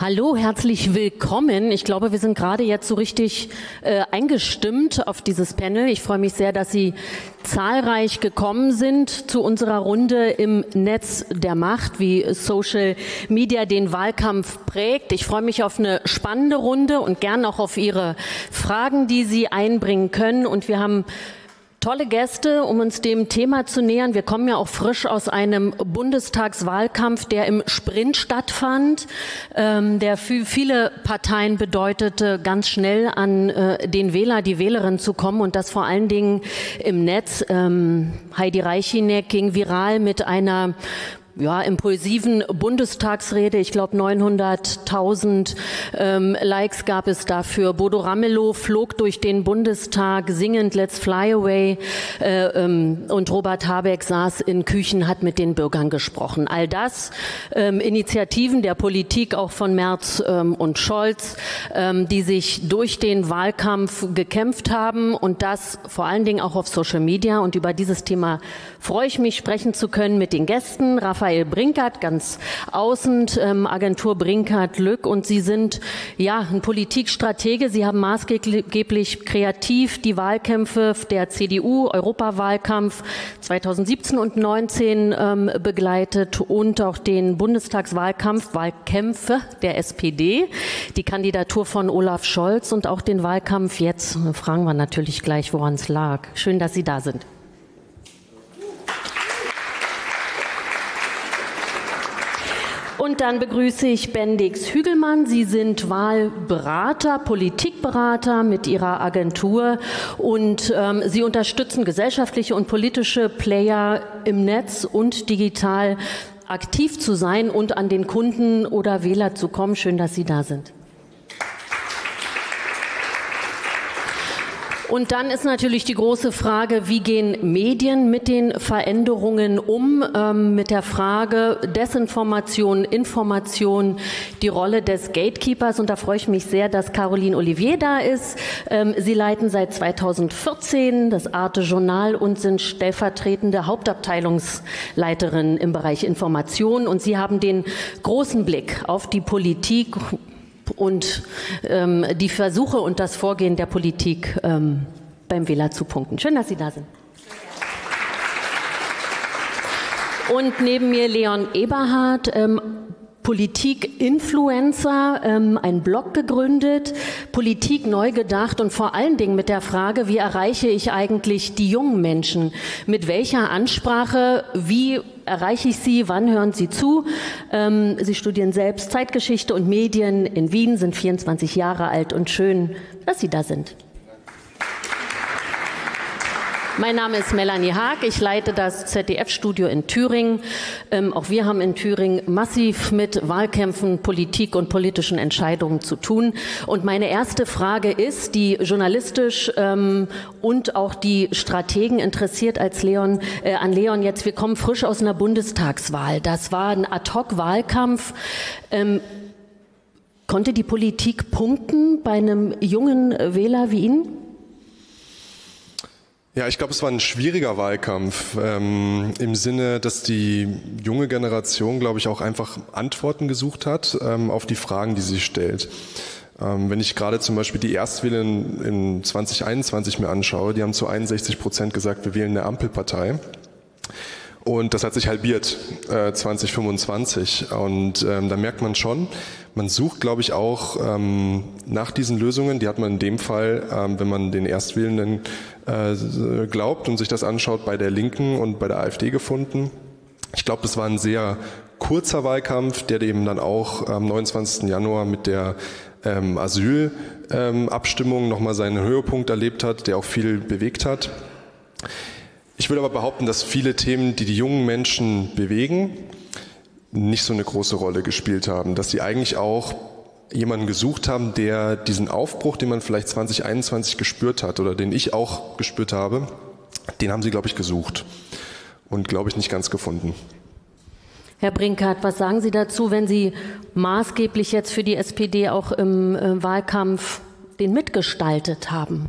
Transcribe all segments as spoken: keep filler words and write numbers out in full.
Hallo, herzlich willkommen. Ich glaube, wir sind gerade jetzt so richtig äh, eingestimmt auf dieses Panel. Ich freue mich sehr, dass Sie zahlreich gekommen sind zu unserer Runde im Netz der Macht, wie Social Media den Wahlkampf prägt. Ich freue mich auf eine spannende Runde und gern auch auf Ihre Fragen, die Sie einbringen können. Und wir haben tolle Gäste, um uns dem Thema zu nähern. Wir kommen ja auch frisch aus einem Bundestagswahlkampf, der im Sprint stattfand, ähm, der für viele Parteien bedeutete, ganz schnell an äh, den Wähler, die Wählerin zu kommen und das vor allen Dingen im Netz. Ähm, Heidi Reichinek ging viral mit einer ja, impulsiven Bundestagsrede. Ich glaube, neunhunderttausend ähm, Likes gab es dafür. Bodo Ramelow flog durch den Bundestag singend Let's Fly Away äh, ähm, und Robert Habeck saß in Küchen, hat mit den Bürgern gesprochen. All das ähm, Initiativen der Politik, auch von Merz ähm, und Scholz, ähm, die sich durch den Wahlkampf gekämpft haben und das vor allen Dingen auch auf Social Media. Und über dieses Thema freue ich mich, sprechen zu können mit den Gästen. Raphael Brinkert, ganz außen, ähm, Agentur Brinkert-Lück. Und Sie sind ja ein Politikstratege. Sie haben maßgeblich kreativ die Wahlkämpfe der C D U, Europawahlkampf zweitausendsiebzehn und neunzehn ähm, begleitet und auch den Bundestagswahlkampf, Wahlkämpfe der S P D, die Kandidatur von Olaf Scholz und auch den Wahlkampf jetzt. Fragen wir natürlich gleich, woran es lag. Schön, dass Sie da sind. Und dann begrüße ich Bendix Hügelmann. Sie sind Wahlberater, Politikberater mit Ihrer Agentur und ähm, Sie unterstützen gesellschaftliche und politische Player im Netz und digital aktiv zu sein und an den Kunden oder Wähler zu kommen. Schön, dass Sie da sind. Und dann ist natürlich die große Frage, wie gehen Medien mit den Veränderungen um, ähm, mit der Frage Desinformation, Information, die Rolle des Gatekeepers. Und da freue ich mich sehr, dass Caroline Olivier da ist. Ähm, Sie leiten seit zweitausendvierzehn das Arte Journal und sind stellvertretende Hauptabteilungsleiterin im Bereich Information. Und Sie haben den großen Blick auf die Politik und ähm, die Versuche und das Vorgehen der Politik ähm, beim Wähler zu punkten. Schön, dass Sie da sind. Und neben mir Leon Eberhardt, ähm, Politik-Influencer, ähm, ein Blog gegründet, Politik neu gedacht und vor allen Dingen mit der Frage, wie erreiche ich eigentlich die jungen Menschen? Mit welcher Ansprache, wie erreiche ich sie, wann hören sie zu? Ähm, sie studieren selbst Zeitgeschichte und Medien in Wien, sind vierundzwanzig Jahre alt und schön, dass Sie da sind. Mein Name ist Melanie Haag, ich leite das Z D F-Studio in Thüringen. Ähm, auch wir haben in Thüringen massiv mit Wahlkämpfen, Politik und politischen Entscheidungen zu tun. Und meine erste Frage ist, die journalistisch ähm, und auch die Strategen interessiert als Leon, äh, an Leon jetzt. Wir kommen frisch aus einer Bundestagswahl. Das war ein Ad-hoc-Wahlkampf. Ähm, konnte die Politik punkten bei einem jungen Wähler wie Ihnen? Ja, ich glaube, es war ein schwieriger Wahlkampf ähm, im Sinne, dass die junge Generation, glaube ich, auch einfach Antworten gesucht hat ähm, auf die Fragen, die sie stellt. Ähm, wenn ich gerade zum Beispiel die Erstwähler in, in zwanzig einundzwanzig mir anschaue, die haben zu einundsechzig Prozent gesagt, wir wählen eine Ampelpartei. Und das hat sich halbiert, äh, zwanzig fünfundzwanzig. Und ähm, da merkt man schon, man sucht, glaube ich, auch ähm, nach diesen Lösungen. Die hat man in dem Fall, ähm, wenn man den Erstwählenden äh, glaubt und sich das anschaut, bei der Linken und bei der AfD gefunden. Ich glaube, das war ein sehr kurzer Wahlkampf, der eben dann auch am neunundzwanzigsten Januar mit der ähm, Asylabstimmung ähm, nochmal seinen Höhepunkt erlebt hat, der auch viel bewegt hat. Ich würde aber behaupten, dass viele Themen, die die jungen Menschen bewegen, nicht so eine große Rolle gespielt haben, dass sie eigentlich auch jemanden gesucht haben, der diesen Aufbruch, den man vielleicht zwanzig einundzwanzig gespürt hat oder den ich auch gespürt habe, den haben sie, glaube ich, gesucht und, glaube ich, nicht ganz gefunden. Herr Brinkert, was sagen Sie dazu, wenn Sie maßgeblich jetzt für die S P D auch im äh, Wahlkampf den mitgestaltet haben?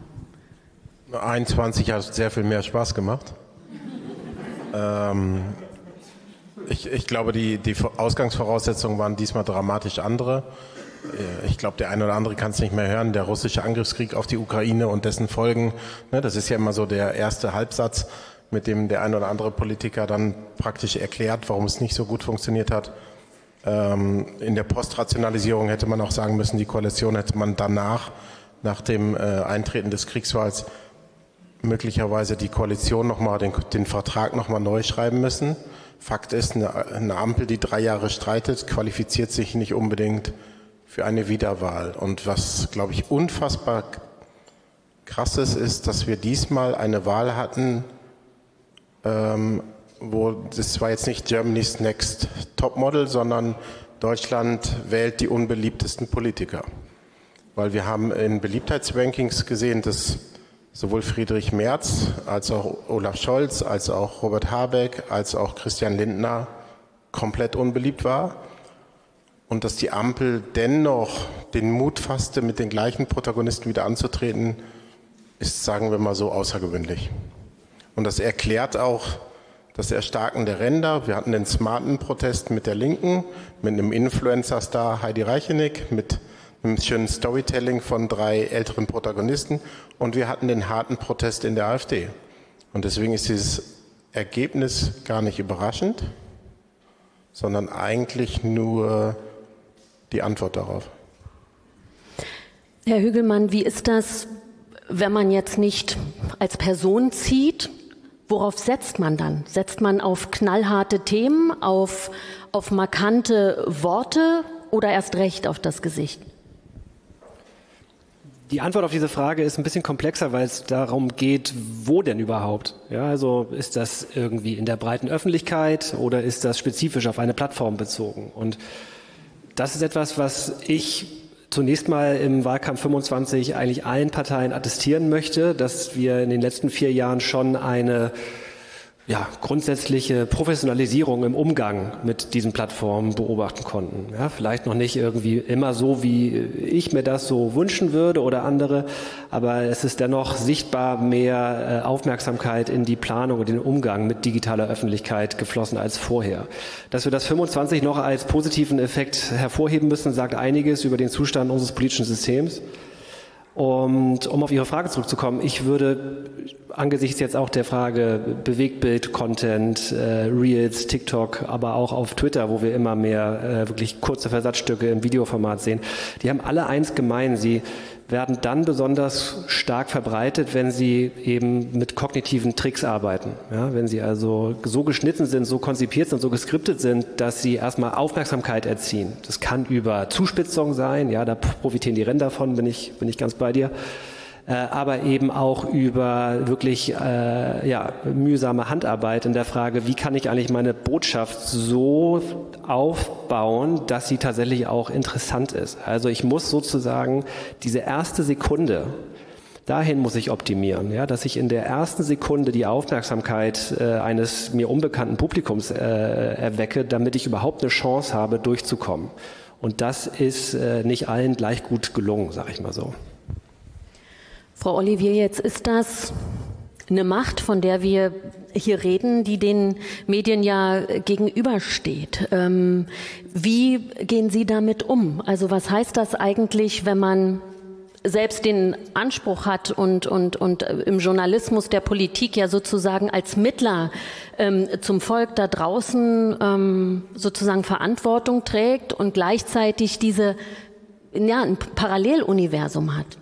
einundzwanzig hat sehr viel mehr Spaß gemacht. ähm, Ich, ich glaube, die, die Ausgangsvoraussetzungen waren diesmal dramatisch andere. Ich glaube, der eine oder andere kann es nicht mehr hören. Der russische Angriffskrieg auf die Ukraine und dessen Folgen, ne, das ist ja immer so der erste Halbsatz, mit dem der eine oder andere Politiker dann praktisch erklärt, warum es nicht so gut funktioniert hat. Ähm, in der Postrationalisierung hätte man auch sagen müssen, die Koalition hätte man danach, nach dem äh, Eintreten des Kriegsfalls, möglicherweise die Koalition nochmal, den, den Vertrag nochmal neu schreiben müssen. Fakt ist, eine, eine Ampel, die drei Jahre streitet, qualifiziert sich nicht unbedingt für eine Wiederwahl. Und was, glaube ich, unfassbar krass ist, ist, dass wir diesmal eine Wahl hatten, ähm, wo das war jetzt nicht Germany's Next Topmodel, sondern Deutschland wählt die unbeliebtesten Politiker. Weil wir haben in Beliebtheitsrankings gesehen, dass sowohl Friedrich Merz als auch Olaf Scholz, als auch Robert Habeck, als auch Christian Lindner komplett unbeliebt war. Und dass die Ampel dennoch den Mut fasste, mit den gleichen Protagonisten wieder anzutreten, ist, sagen wir mal so, außergewöhnlich. Und das erklärt auch das Erstarken der Ränder. Wir hatten den smarten Protest mit der Linken, mit einem Influencer-Star Heidi Reichenig, mit einem schönen Storytelling von drei älteren Protagonisten. Und wir hatten den harten Protest in der AfD. Und deswegen ist dieses Ergebnis gar nicht überraschend, sondern eigentlich nur die Antwort darauf. Herr Hügelmann, wie ist das, wenn man jetzt nicht als Person zieht? Worauf setzt man dann? Setzt man auf knallharte Themen, auf, auf markante Worte oder erst recht auf das Gesicht? Die Antwort auf diese Frage ist ein bisschen komplexer, weil es darum geht, wo denn überhaupt? Ja, also ist das irgendwie in der breiten Öffentlichkeit oder ist das spezifisch auf eine Plattform bezogen? Und das ist etwas, was ich zunächst mal im Wahlkampf fünfundzwanzig eigentlich allen Parteien attestieren möchte, dass wir in den letzten vier Jahren schon eine ja, grundsätzliche Professionalisierung im Umgang mit diesen Plattformen beobachten konnten. Ja, vielleicht noch nicht irgendwie immer so, wie ich mir das so wünschen würde oder andere, aber es ist dennoch sichtbar mehr äh, Aufmerksamkeit in die Planung und den Umgang mit digitaler Öffentlichkeit geflossen als vorher. Dass wir das fünfundzwanzig noch als positiven Effekt hervorheben müssen, sagt einiges über den Zustand unseres politischen Systems. Und um auf Ihre Frage zurückzukommen, ich würde angesichts jetzt auch der Frage Bewegtbild, Content, äh, Reels, TikTok, aber auch auf Twitter, wo wir immer mehr äh, wirklich kurze Versatzstücke im Videoformat sehen, die haben alle eins gemein. Sie werden dann besonders stark verbreitet, wenn sie eben mit kognitiven Tricks arbeiten. Ja, wenn sie also so geschnitten sind, so konzipiert sind, so geskriptet sind, dass sie erstmal Aufmerksamkeit erziehen. Das kann über Zuspitzung sein, ja, da profitieren die Ränder von, bin ich, bin ich ganz bei dir. Äh, aber eben auch über wirklich äh, ja, mühsame Handarbeit in der Frage, wie kann ich eigentlich meine Botschaft so aufbauen, dass sie tatsächlich auch interessant ist. Also ich muss sozusagen diese erste Sekunde, dahin muss ich optimieren, ja, dass ich in der ersten Sekunde die Aufmerksamkeit äh, eines mir unbekannten Publikums äh, erwecke, damit ich überhaupt eine Chance habe, durchzukommen. Und das ist äh, nicht allen gleich gut gelungen, sage ich mal so. Frau Olivier, jetzt ist das eine Macht, von der wir hier reden, die den Medien ja gegenübersteht. Ähm, wie gehen Sie damit um? Also was heißt das eigentlich, wenn man selbst den Anspruch hat und, und, und im Journalismus der Politik ja sozusagen als Mittler ähm, zum Volk da draußen ähm, sozusagen Verantwortung trägt und gleichzeitig diese, ja, ein Paralleluniversum hat?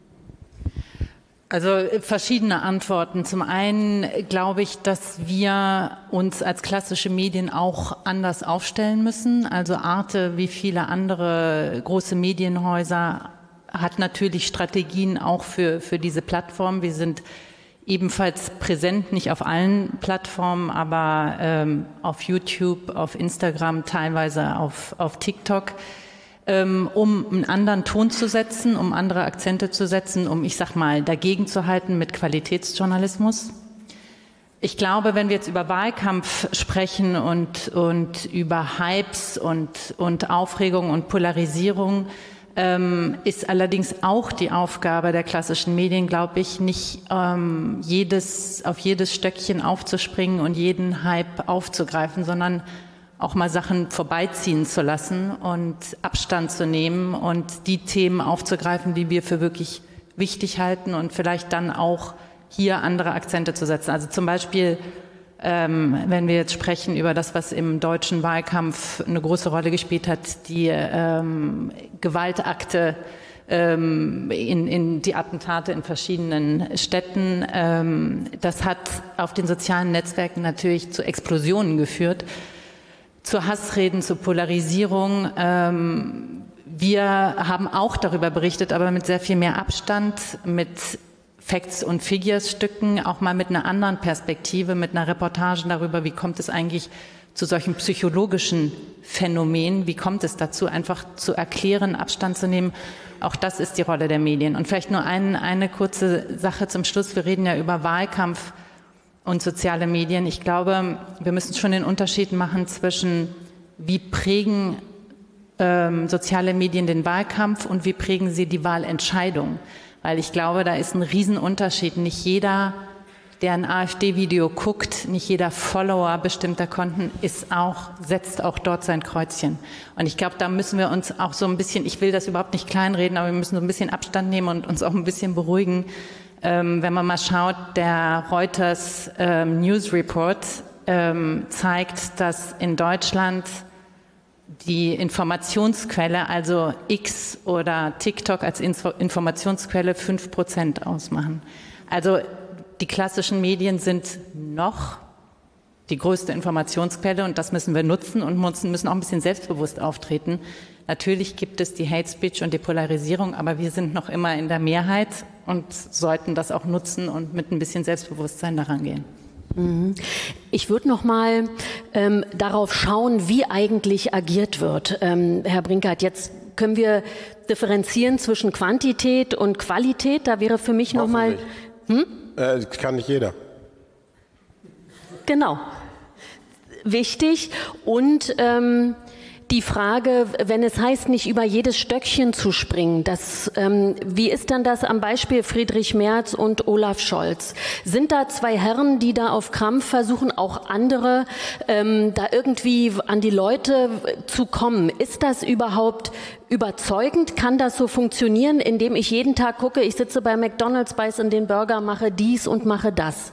Also verschiedene Antworten. Zum einen glaube ich, dass wir uns als klassische Medien auch anders aufstellen müssen. Also Arte, wie viele andere große Medienhäuser, hat natürlich Strategien auch für, für diese Plattform. Wir sind ebenfalls präsent, nicht auf allen Plattformen, aber ähm, auf YouTube, auf Instagram, teilweise auf, auf TikTok. Um einen anderen Ton zu setzen, um andere Akzente zu setzen, um, ich sag mal, dagegen zu halten mit Qualitätsjournalismus. Ich glaube, wenn wir jetzt über Wahlkampf sprechen und, und über Hypes und, und Aufregung und Polarisierung, ähm, ist allerdings auch die Aufgabe der klassischen Medien, glaube ich, nicht ähm, jedes, auf jedes Stöckchen aufzuspringen und jeden Hype aufzugreifen, sondern auch mal Sachen vorbeiziehen zu lassen und Abstand zu nehmen und die Themen aufzugreifen, die wir für wirklich wichtig halten und vielleicht dann auch hier andere Akzente zu setzen. Also zum Beispiel, ähm, wenn wir jetzt sprechen über das, was im deutschen Wahlkampf eine große Rolle gespielt hat, die ähm, Gewaltakte, ähm, in, in die Attentate in verschiedenen Städten. Ähm, das hat auf den sozialen Netzwerken natürlich zu Explosionen geführt, zu Hassreden, zu Polarisierung. Ähm, wir haben auch darüber berichtet, aber mit sehr viel mehr Abstand, mit Facts und Figures Stücken, auch mal mit einer anderen Perspektive, mit einer Reportage darüber, wie kommt es eigentlich zu solchen psychologischen Phänomenen, wie kommt es dazu, einfach zu erklären, Abstand zu nehmen. Auch das ist die Rolle der Medien. Und vielleicht nur ein, eine kurze Sache zum Schluss. Wir reden ja über Wahlkampf und soziale Medien. Ich glaube, wir müssen schon den Unterschied machen zwischen, wie prägen ähm, soziale Medien den Wahlkampf und wie prägen sie die Wahlentscheidung. Weil ich glaube, da ist ein Riesenunterschied. Nicht jeder, der ein AfD-Video guckt, nicht jeder Follower bestimmter Konten ist auch, setzt auch dort sein Kreuzchen. Und ich glaube, da müssen wir uns auch so ein bisschen, ich will das überhaupt nicht kleinreden, aber wir müssen so ein bisschen Abstand nehmen und uns auch ein bisschen beruhigen. Ähm, wenn man mal schaut, der Reuters ähm, News Report ähm, zeigt, dass in Deutschland die Informationsquelle, also X oder TikTok als Info- Informationsquelle fünf Prozent ausmachen. Also die klassischen Medien sind noch die größte Informationsquelle und das müssen wir nutzen und müssen auch ein bisschen selbstbewusst auftreten. Natürlich gibt es die Hate Speech und die Polarisierung, aber wir sind noch immer in der Mehrheit und sollten das auch nutzen und mit ein bisschen Selbstbewusstsein daran gehen. Ich würde noch mal ähm, darauf schauen, wie eigentlich agiert wird. Ähm, Herr Brinkert, jetzt können wir differenzieren zwischen Quantität und Qualität. Da wäre für mich noch mal... Hm? Äh, kann nicht jeder. Genau. Wichtig. Und ähm, die Frage, wenn es heißt, nicht über jedes Stöckchen zu springen, das, ähm, wie ist dann das am Beispiel Friedrich Merz und Olaf Scholz? Sind da zwei Herren, die da auf Krampf versuchen, auch andere ähm, da irgendwie an die Leute zu kommen? Ist das überhaupt überzeugend? Kann das so funktionieren, indem ich jeden Tag gucke, ich sitze bei McDonald's, beiß in den Burger, mache dies und mache das?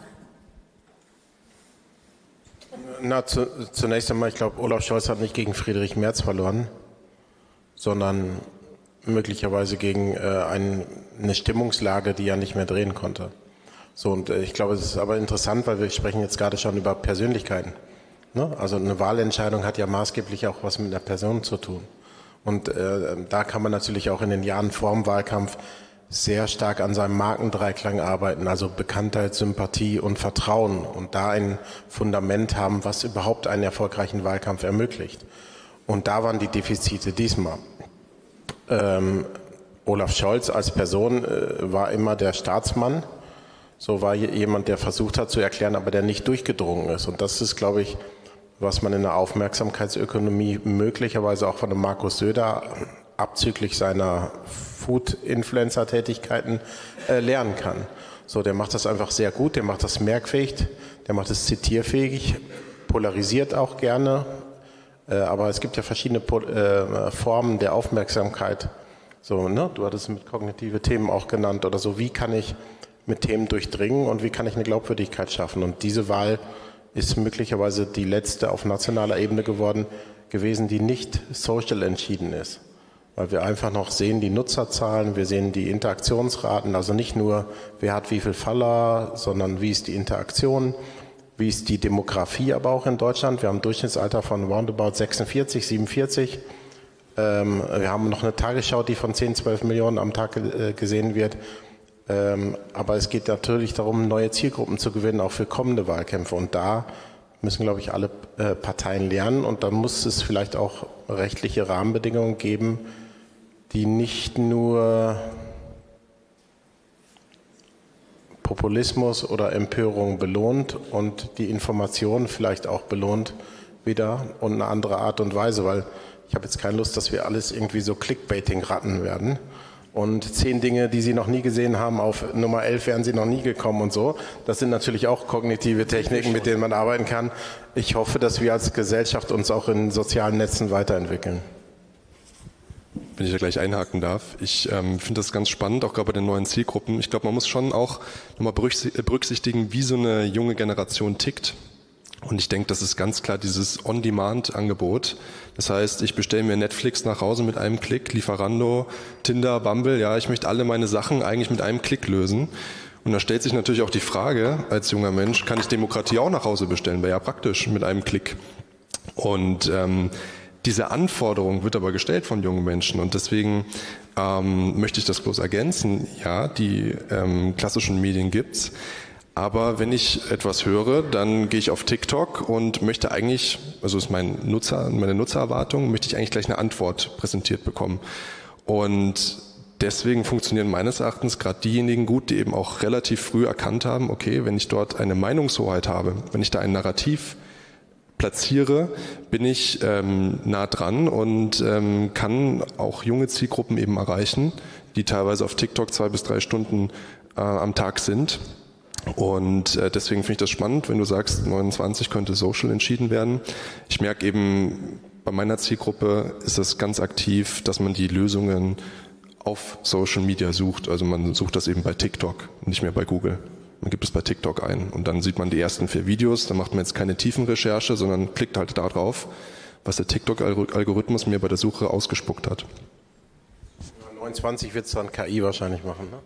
Na, zu, zunächst einmal, ich glaube, Olaf Scholz hat nicht gegen Friedrich Merz verloren, sondern möglicherweise gegen äh, ein, eine Stimmungslage, die er nicht mehr drehen konnte. So, und äh, ich glaube, es ist aber interessant, weil wir sprechen jetzt gerade schon über Persönlichkeiten. Ne? Also eine Wahlentscheidung hat ja maßgeblich auch was mit einer Person zu tun. Und äh, da kann man natürlich auch in den Jahren vor dem Wahlkampf sehr stark an seinem Markendreiklang arbeiten, also Bekanntheit, Sympathie und Vertrauen und da ein Fundament haben, was überhaupt einen erfolgreichen Wahlkampf ermöglicht. Und da waren die Defizite diesmal. Ähm, Olaf Scholz als Person äh, war immer der Staatsmann, so war jemand, der versucht hat zu erklären, aber der nicht durchgedrungen ist. Und das ist, glaube ich, was man in der Aufmerksamkeitsökonomie möglicherweise auch von dem Markus Söder abzüglich seiner Food-Influencer-Tätigkeiten äh, lernen kann. So, der macht das einfach sehr gut, der macht das merkfähig, der macht es zitierfähig, polarisiert auch gerne, äh, aber es gibt ja verschiedene Pol- äh, Formen der Aufmerksamkeit. So, ne? Du hattest mit kognitive Themen auch genannt oder so. Wie kann ich mit Themen durchdringen und wie kann ich eine Glaubwürdigkeit schaffen? Und diese Wahl ist möglicherweise die letzte auf nationaler Ebene geworden gewesen, die nicht social entschieden ist. Weil wir einfach noch sehen die Nutzerzahlen, wir sehen die Interaktionsraten, also nicht nur, wer hat wie viel Follower, sondern wie ist die Interaktion, wie ist die Demografie aber auch in Deutschland. Wir haben ein Durchschnittsalter von roundabout sechsundvierzig, siebenundvierzig. Ähm, wir haben noch eine Tagesschau, die von zehn, zwölf Millionen am Tag äh, gesehen wird. Ähm, aber es geht natürlich darum, neue Zielgruppen zu gewinnen, auch für kommende Wahlkämpfe. Und da müssen, glaube ich, alle äh, Parteien lernen. Und dann muss es vielleicht auch rechtliche Rahmenbedingungen geben, die nicht nur Populismus oder Empörung belohnt und die Information vielleicht auch belohnt wieder und eine andere Art und Weise, weil ich habe jetzt keine Lust, dass wir alles irgendwie so Clickbaiting-Ratten werden, Und zehn Dinge, die Sie noch nie gesehen haben, auf Nummer elf wären Sie noch nie gekommen und so. Das sind natürlich auch kognitive Techniken, mit denen man arbeiten kann. Ich hoffe, dass wir als Gesellschaft uns auch in sozialen Netzen weiterentwickeln. Wenn ich da gleich einhaken darf. Ich ähm, finde das ganz spannend, auch gerade bei den neuen Zielgruppen. Ich glaube, man muss schon auch nochmal berücksichtigen, wie so eine junge Generation tickt. Und ich denke, das ist ganz klar dieses On-Demand-Angebot. Das heißt, ich bestelle mir Netflix nach Hause mit einem Klick, Lieferando, Tinder, Bumble. Ja, ich möchte alle meine Sachen eigentlich mit einem Klick lösen. Und da stellt sich natürlich auch die Frage, als junger Mensch, kann ich Demokratie auch nach Hause bestellen? Wäre ja praktisch mit einem Klick. Und ähm, diese Anforderung wird aber gestellt von jungen Menschen. Und deswegen ähm, möchte ich das bloß ergänzen. Ja, die ähm, klassischen Medien gibt's. Aber wenn ich etwas höre, dann gehe ich auf TikTok und möchte eigentlich, also ist mein Nutzer, meine Nutzererwartung, möchte ich eigentlich gleich eine Antwort präsentiert bekommen. Und deswegen funktionieren meines Erachtens gerade diejenigen gut, die eben auch relativ früh erkannt haben, okay, wenn ich dort eine Meinungshoheit habe, wenn ich da ein Narrativ platziere, bin ich ähm, nah dran und ähm, kann auch junge Zielgruppen eben erreichen, die teilweise auf TikTok zwei bis drei Stunden äh, am Tag sind. Und äh, deswegen finde ich das spannend, wenn du sagst, neunundzwanzig könnte Social entschieden werden. Ich merke eben, bei meiner Zielgruppe ist es ganz aktiv, dass man die Lösungen auf Social Media sucht. Also man sucht das eben bei TikTok, nicht mehr bei Google. Man gibt es bei TikTok ein und dann sieht man die ersten vier Videos. Da macht man jetzt keine Tiefenrecherche, sondern klickt halt da drauf, was der TikTok-Algorithmus mir bei der Suche ausgespuckt hat. neunundzwanzig wird es dann K I wahrscheinlich machen, ne?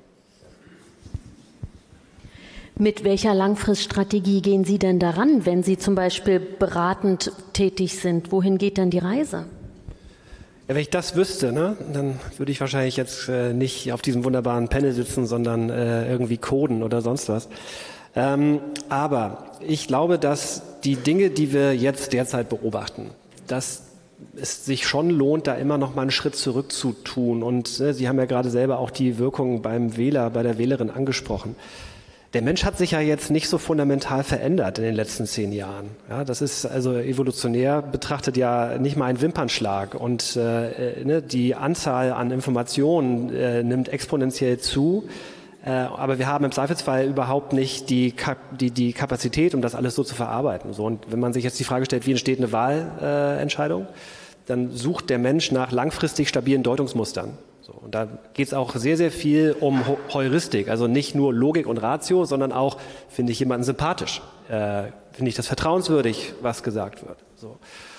Mit welcher Langfriststrategie gehen Sie denn daran, wenn Sie zum Beispiel beratend tätig sind? Wohin geht denn die Reise? Ja, wenn ich das wüsste, ne, dann würde ich wahrscheinlich jetzt äh, nicht auf diesem wunderbaren Panel sitzen, sondern äh, irgendwie coden oder sonst was. Ähm, aber ich glaube, dass die Dinge, die wir jetzt derzeit beobachten, dass es sich schon lohnt, da immer noch mal einen Schritt zurück zu tun. Und äh, Sie haben ja gerade selber auch die Wirkung beim Wähler, bei der Wählerin angesprochen. Der Mensch hat sich ja jetzt nicht so fundamental verändert in den letzten zehn Jahren. Ja, das ist also evolutionär betrachtet ja nicht mal ein Wimpernschlag. Und äh, ne, die Anzahl an Informationen äh, nimmt exponentiell zu. Äh, aber wir haben im Zweifelsfall überhaupt nicht die, Kap- die, die Kapazität, um das alles so zu verarbeiten. So, und wenn man sich jetzt die Frage stellt, wie entsteht eine Wahlentscheidung, äh, dann sucht der Mensch nach langfristig stabilen Deutungsmustern. So, und da geht es auch sehr, sehr viel um Heuristik, also nicht nur Logik und Ratio, sondern auch, finde ich jemanden sympathisch, äh, finde ich das vertrauenswürdig, was gesagt wird. So.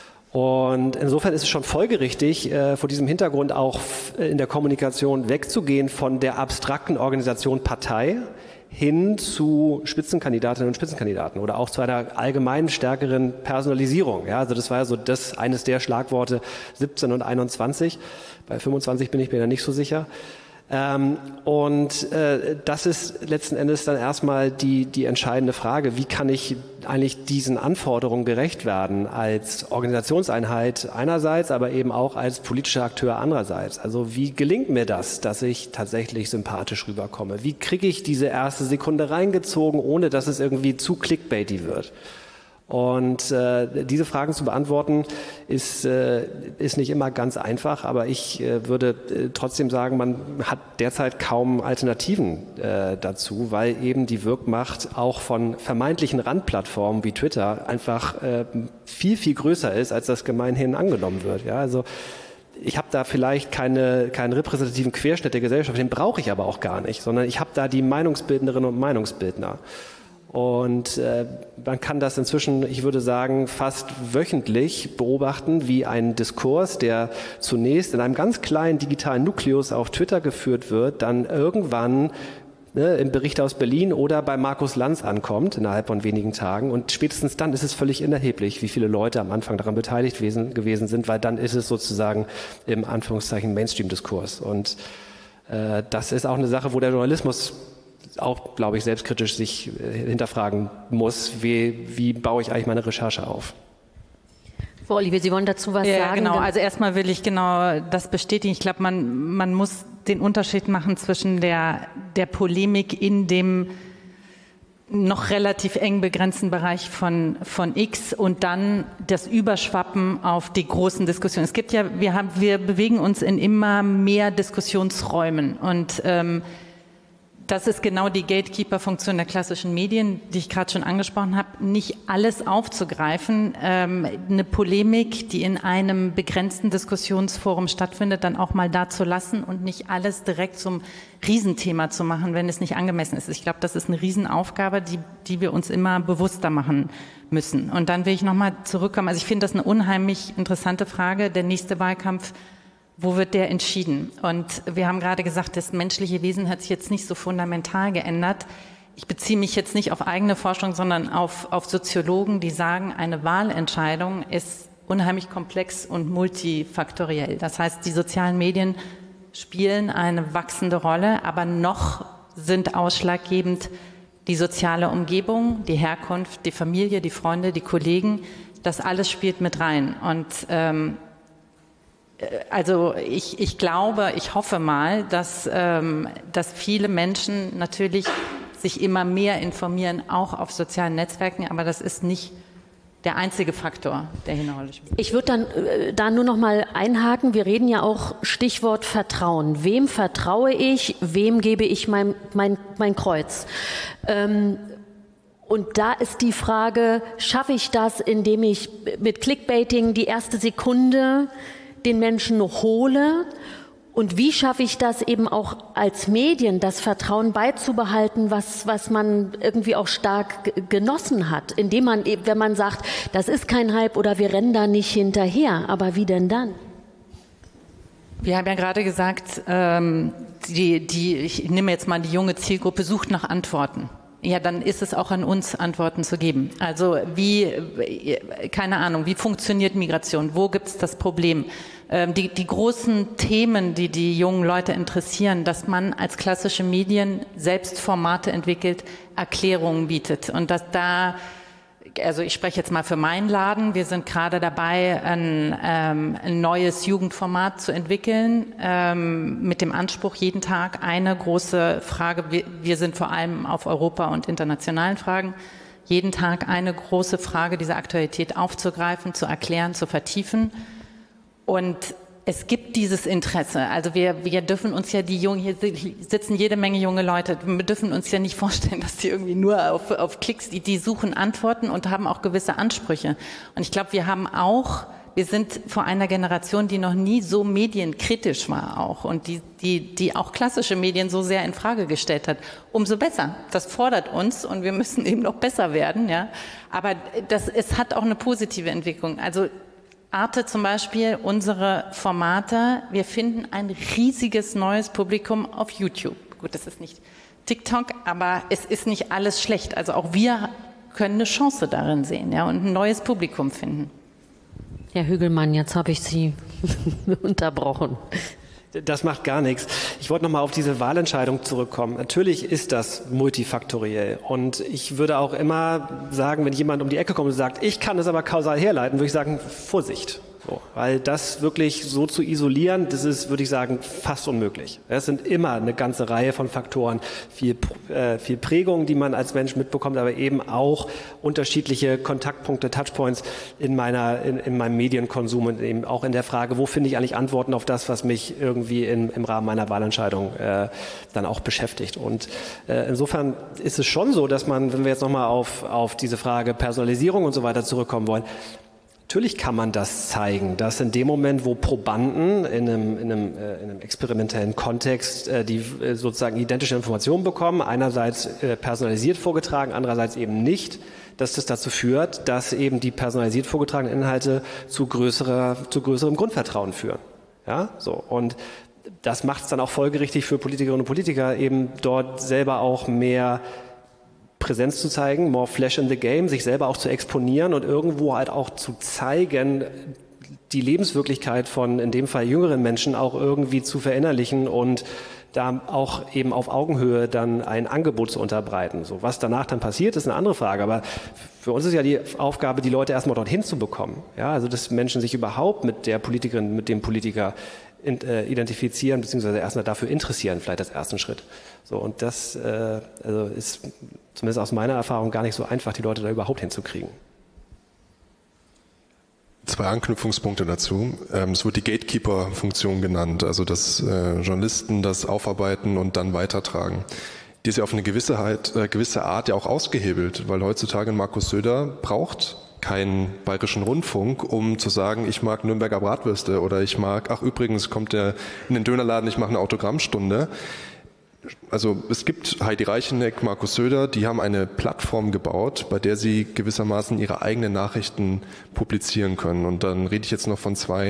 Und insofern ist es schon folgerichtig, äh, vor diesem Hintergrund auch in der Kommunikation wegzugehen von der abstrakten Organisation Partei hin zu Spitzenkandidatinnen und Spitzenkandidaten oder auch zu einer allgemein stärkeren Personalisierung. Ja, also das war ja so das, eines der Schlagworte siebzehn und einundzwanzig. Bei fünfundzwanzig bin ich mir da nicht so sicher. Ähm, und äh, das ist letzten Endes dann erstmal die, die entscheidende Frage, wie kann ich eigentlich diesen Anforderungen gerecht werden als Organisationseinheit einerseits, aber eben auch als politischer Akteur andererseits. Also wie gelingt mir das, dass ich tatsächlich sympathisch rüberkomme? Wie kriege ich diese erste Sekunde reingezogen, ohne dass es irgendwie zu clickbaity wird? Und äh, diese Fragen zu beantworten ist, äh, ist nicht immer ganz einfach, aber ich äh, würde äh, trotzdem sagen, man hat derzeit kaum Alternativen äh, dazu, weil eben die Wirkmacht auch von vermeintlichen Randplattformen wie Twitter einfach äh, viel, viel größer ist, als das gemeinhin angenommen wird. Ja, also ich habe da vielleicht keine, keinen repräsentativen Querschnitt der Gesellschaft, den brauche ich aber auch gar nicht, sondern ich habe da die Meinungsbildnerinnen und Meinungsbildner. Und äh, man kann das inzwischen, ich würde sagen, fast wöchentlich beobachten, wie ein Diskurs, der zunächst in einem ganz kleinen digitalen Nukleus auf Twitter geführt wird, dann irgendwann ne, im Bericht aus Berlin oder bei Markus Lanz ankommt, innerhalb von wenigen Tagen. Und spätestens dann ist es völlig unerheblich, wie viele Leute am Anfang daran beteiligt gewesen, gewesen sind, weil dann ist es sozusagen im Anführungszeichen Mainstream-Diskurs. Und äh, das ist auch eine Sache, wo der Journalismus auch, glaube ich, selbstkritisch sich äh, hinterfragen muss, wie, wie baue ich eigentlich meine Recherche auf. Frau Olivier, Sie wollen dazu was ja, sagen? Genau, also erstmal will ich genau das bestätigen. Ich glaube, man, man muss den Unterschied machen zwischen der, der Polemik in dem noch relativ eng begrenzten Bereich von, von X und dann das Überschwappen auf die großen Diskussionen. Es gibt ja, wir haben, wir bewegen uns in immer mehr Diskussionsräumen und ähm, das ist genau die Gatekeeper-Funktion der klassischen Medien, die ich gerade schon angesprochen habe, nicht alles aufzugreifen, ähm, eine Polemik, die in einem begrenzten Diskussionsforum stattfindet, dann auch mal da zu lassen und nicht alles direkt zum Riesenthema zu machen, wenn es nicht angemessen ist. Ich glaube, das ist eine Riesenaufgabe, die, die wir uns immer bewusster machen müssen. Und dann will ich nochmal zurückkommen. Also ich finde das eine unheimlich interessante Frage. Der nächste Wahlkampf, wo wird der entschieden? Und wir haben gerade gesagt, das menschliche Wesen hat sich jetzt nicht so fundamental geändert. Ich beziehe mich jetzt nicht auf eigene Forschung, sondern auf, auf Soziologen, die sagen, eine Wahlentscheidung ist unheimlich komplex und multifaktoriell. Das heißt, die sozialen Medien spielen eine wachsende Rolle, aber noch sind ausschlaggebend die soziale Umgebung, die Herkunft, die Familie, die Freunde, die Kollegen. Das alles spielt mit rein. Und ähm, Also ich, ich glaube, ich hoffe mal, dass, ähm, dass viele Menschen natürlich sich immer mehr informieren, auch auf sozialen Netzwerken, aber das ist nicht der einzige Faktor, der hier eine Rolle spielt. Ich würde dann äh, da nur noch mal einhaken. Wir reden ja auch Stichwort Vertrauen. Wem vertraue ich? Wem gebe ich mein, mein, mein Kreuz? Ähm, Und da ist die Frage, schaffe ich das, indem ich mit Clickbaiting die erste Sekunde den Menschen hole? Und wie schaffe ich das eben auch als Medien, das Vertrauen beizubehalten, was, was man irgendwie auch stark genossen hat, indem man eben, wenn man sagt, das ist kein Hype oder wir rennen da nicht hinterher, aber wie denn dann? Wir haben ja gerade gesagt, ähm, die, die, ich nehme jetzt mal die junge Zielgruppe, sucht nach Antworten. Ja, dann ist es auch an uns, Antworten zu geben. Also wie, keine Ahnung, wie funktioniert Migration? Wo gibt es das Problem? Ähm, die, die großen Themen, die die jungen Leute interessieren, dass man als klassische Medien selbst Formate entwickelt, Erklärungen bietet. Und dass da, also ich spreche jetzt mal für meinen Laden, wir sind gerade dabei, ein, ähm, ein neues Jugendformat zu entwickeln, ähm, mit dem Anspruch, jeden Tag eine große Frage, wir, wir sind vor allem auf Europa- und internationalen Fragen, jeden Tag eine große Frage dieser Aktualität aufzugreifen, zu erklären, zu vertiefen. Und es gibt dieses Interesse. Also wir, wir dürfen uns ja die jungen, hier sitzen jede Menge junge Leute, wir dürfen uns ja nicht vorstellen, dass die irgendwie nur auf, auf Klicks, die, die suchen Antworten und haben auch gewisse Ansprüche. Und ich glaube, wir haben auch, wir sind vor einer Generation, die noch nie so medienkritisch war auch und die, die, die auch klassische Medien so sehr in Frage gestellt hat. Umso besser. Das fordert uns und wir müssen eben noch besser werden, ja. Aber das, es hat auch eine positive Entwicklung. Also Arte zum Beispiel, unsere Formate, wir finden ein riesiges neues Publikum auf YouTube. Gut, das ist nicht TikTok, aber es ist nicht alles schlecht. Also auch wir können eine Chance darin sehen, ja, und ein neues Publikum finden. Herr Hügelmann, jetzt habe ich Sie unterbrochen. Das macht gar nichts. Ich wollte noch mal auf diese Wahlentscheidung zurückkommen. Natürlich ist das multifaktoriell. Und ich würde auch immer sagen, wenn jemand um die Ecke kommt und sagt, ich kann es aber kausal herleiten, würde ich sagen, Vorsicht. So, weil das wirklich so zu isolieren, das ist, würde ich sagen, fast unmöglich. Es sind immer eine ganze Reihe von Faktoren, viel, äh, viel Prägung, die man als Mensch mitbekommt, aber eben auch unterschiedliche Kontaktpunkte, Touchpoints in meiner, in, in meinem Medienkonsum und eben auch in der Frage, wo finde ich eigentlich Antworten auf das, was mich irgendwie in, im Rahmen meiner Wahlentscheidung äh, dann auch beschäftigt. Und äh, insofern ist es schon so, dass man, wenn wir jetzt nochmal auf, auf diese Frage Personalisierung und so weiter zurückkommen wollen, natürlich kann man das zeigen, dass in dem Moment, wo Probanden in einem, in einem, äh, in einem experimentellen Kontext äh, die äh, sozusagen identische Informationen bekommen, einerseits äh, personalisiert vorgetragen, andererseits eben nicht, dass das dazu führt, dass eben die personalisiert vorgetragenen Inhalte zu größerer, zu größerem Grundvertrauen führen. Ja, so. Und das macht es dann auch folgerichtig für Politikerinnen und Politiker, eben dort selber auch mehr Präsenz zu zeigen, more flash in the game, sich selber auch zu exponieren und irgendwo halt auch zu zeigen, die Lebenswirklichkeit von in dem Fall jüngeren Menschen auch irgendwie zu verinnerlichen und da auch eben auf Augenhöhe dann ein Angebot zu unterbreiten. So, was danach dann passiert, ist eine andere Frage, aber für uns ist ja die Aufgabe, die Leute erstmal dorthin zu bekommen. Ja, also dass Menschen sich überhaupt mit der Politikerin, mit dem Politiker in, äh, identifizieren, beziehungsweise erstmal dafür interessieren, vielleicht als ersten Schritt. So, und das äh, also ist zumindest aus meiner Erfahrung gar nicht so einfach, die Leute da überhaupt hinzukriegen. Zwei Anknüpfungspunkte dazu. Es wird die Gatekeeper-Funktion genannt, also dass äh, Journalisten das aufarbeiten und dann weitertragen. Die ist ja auf eine gewisse, halt, äh, gewisse Art ja auch ausgehebelt, weil heutzutage Markus Söder braucht keinen bayerischen Rundfunk, um zu sagen, ich mag Nürnberger Bratwürste oder ich mag, ach übrigens, kommt der in den Dönerladen, ich mache eine Autogrammstunde. Also es gibt Heidi Reicheneck, Markus Söder, die haben eine Plattform gebaut, bei der sie gewissermaßen ihre eigenen Nachrichten publizieren können. Und dann rede ich jetzt noch von zwei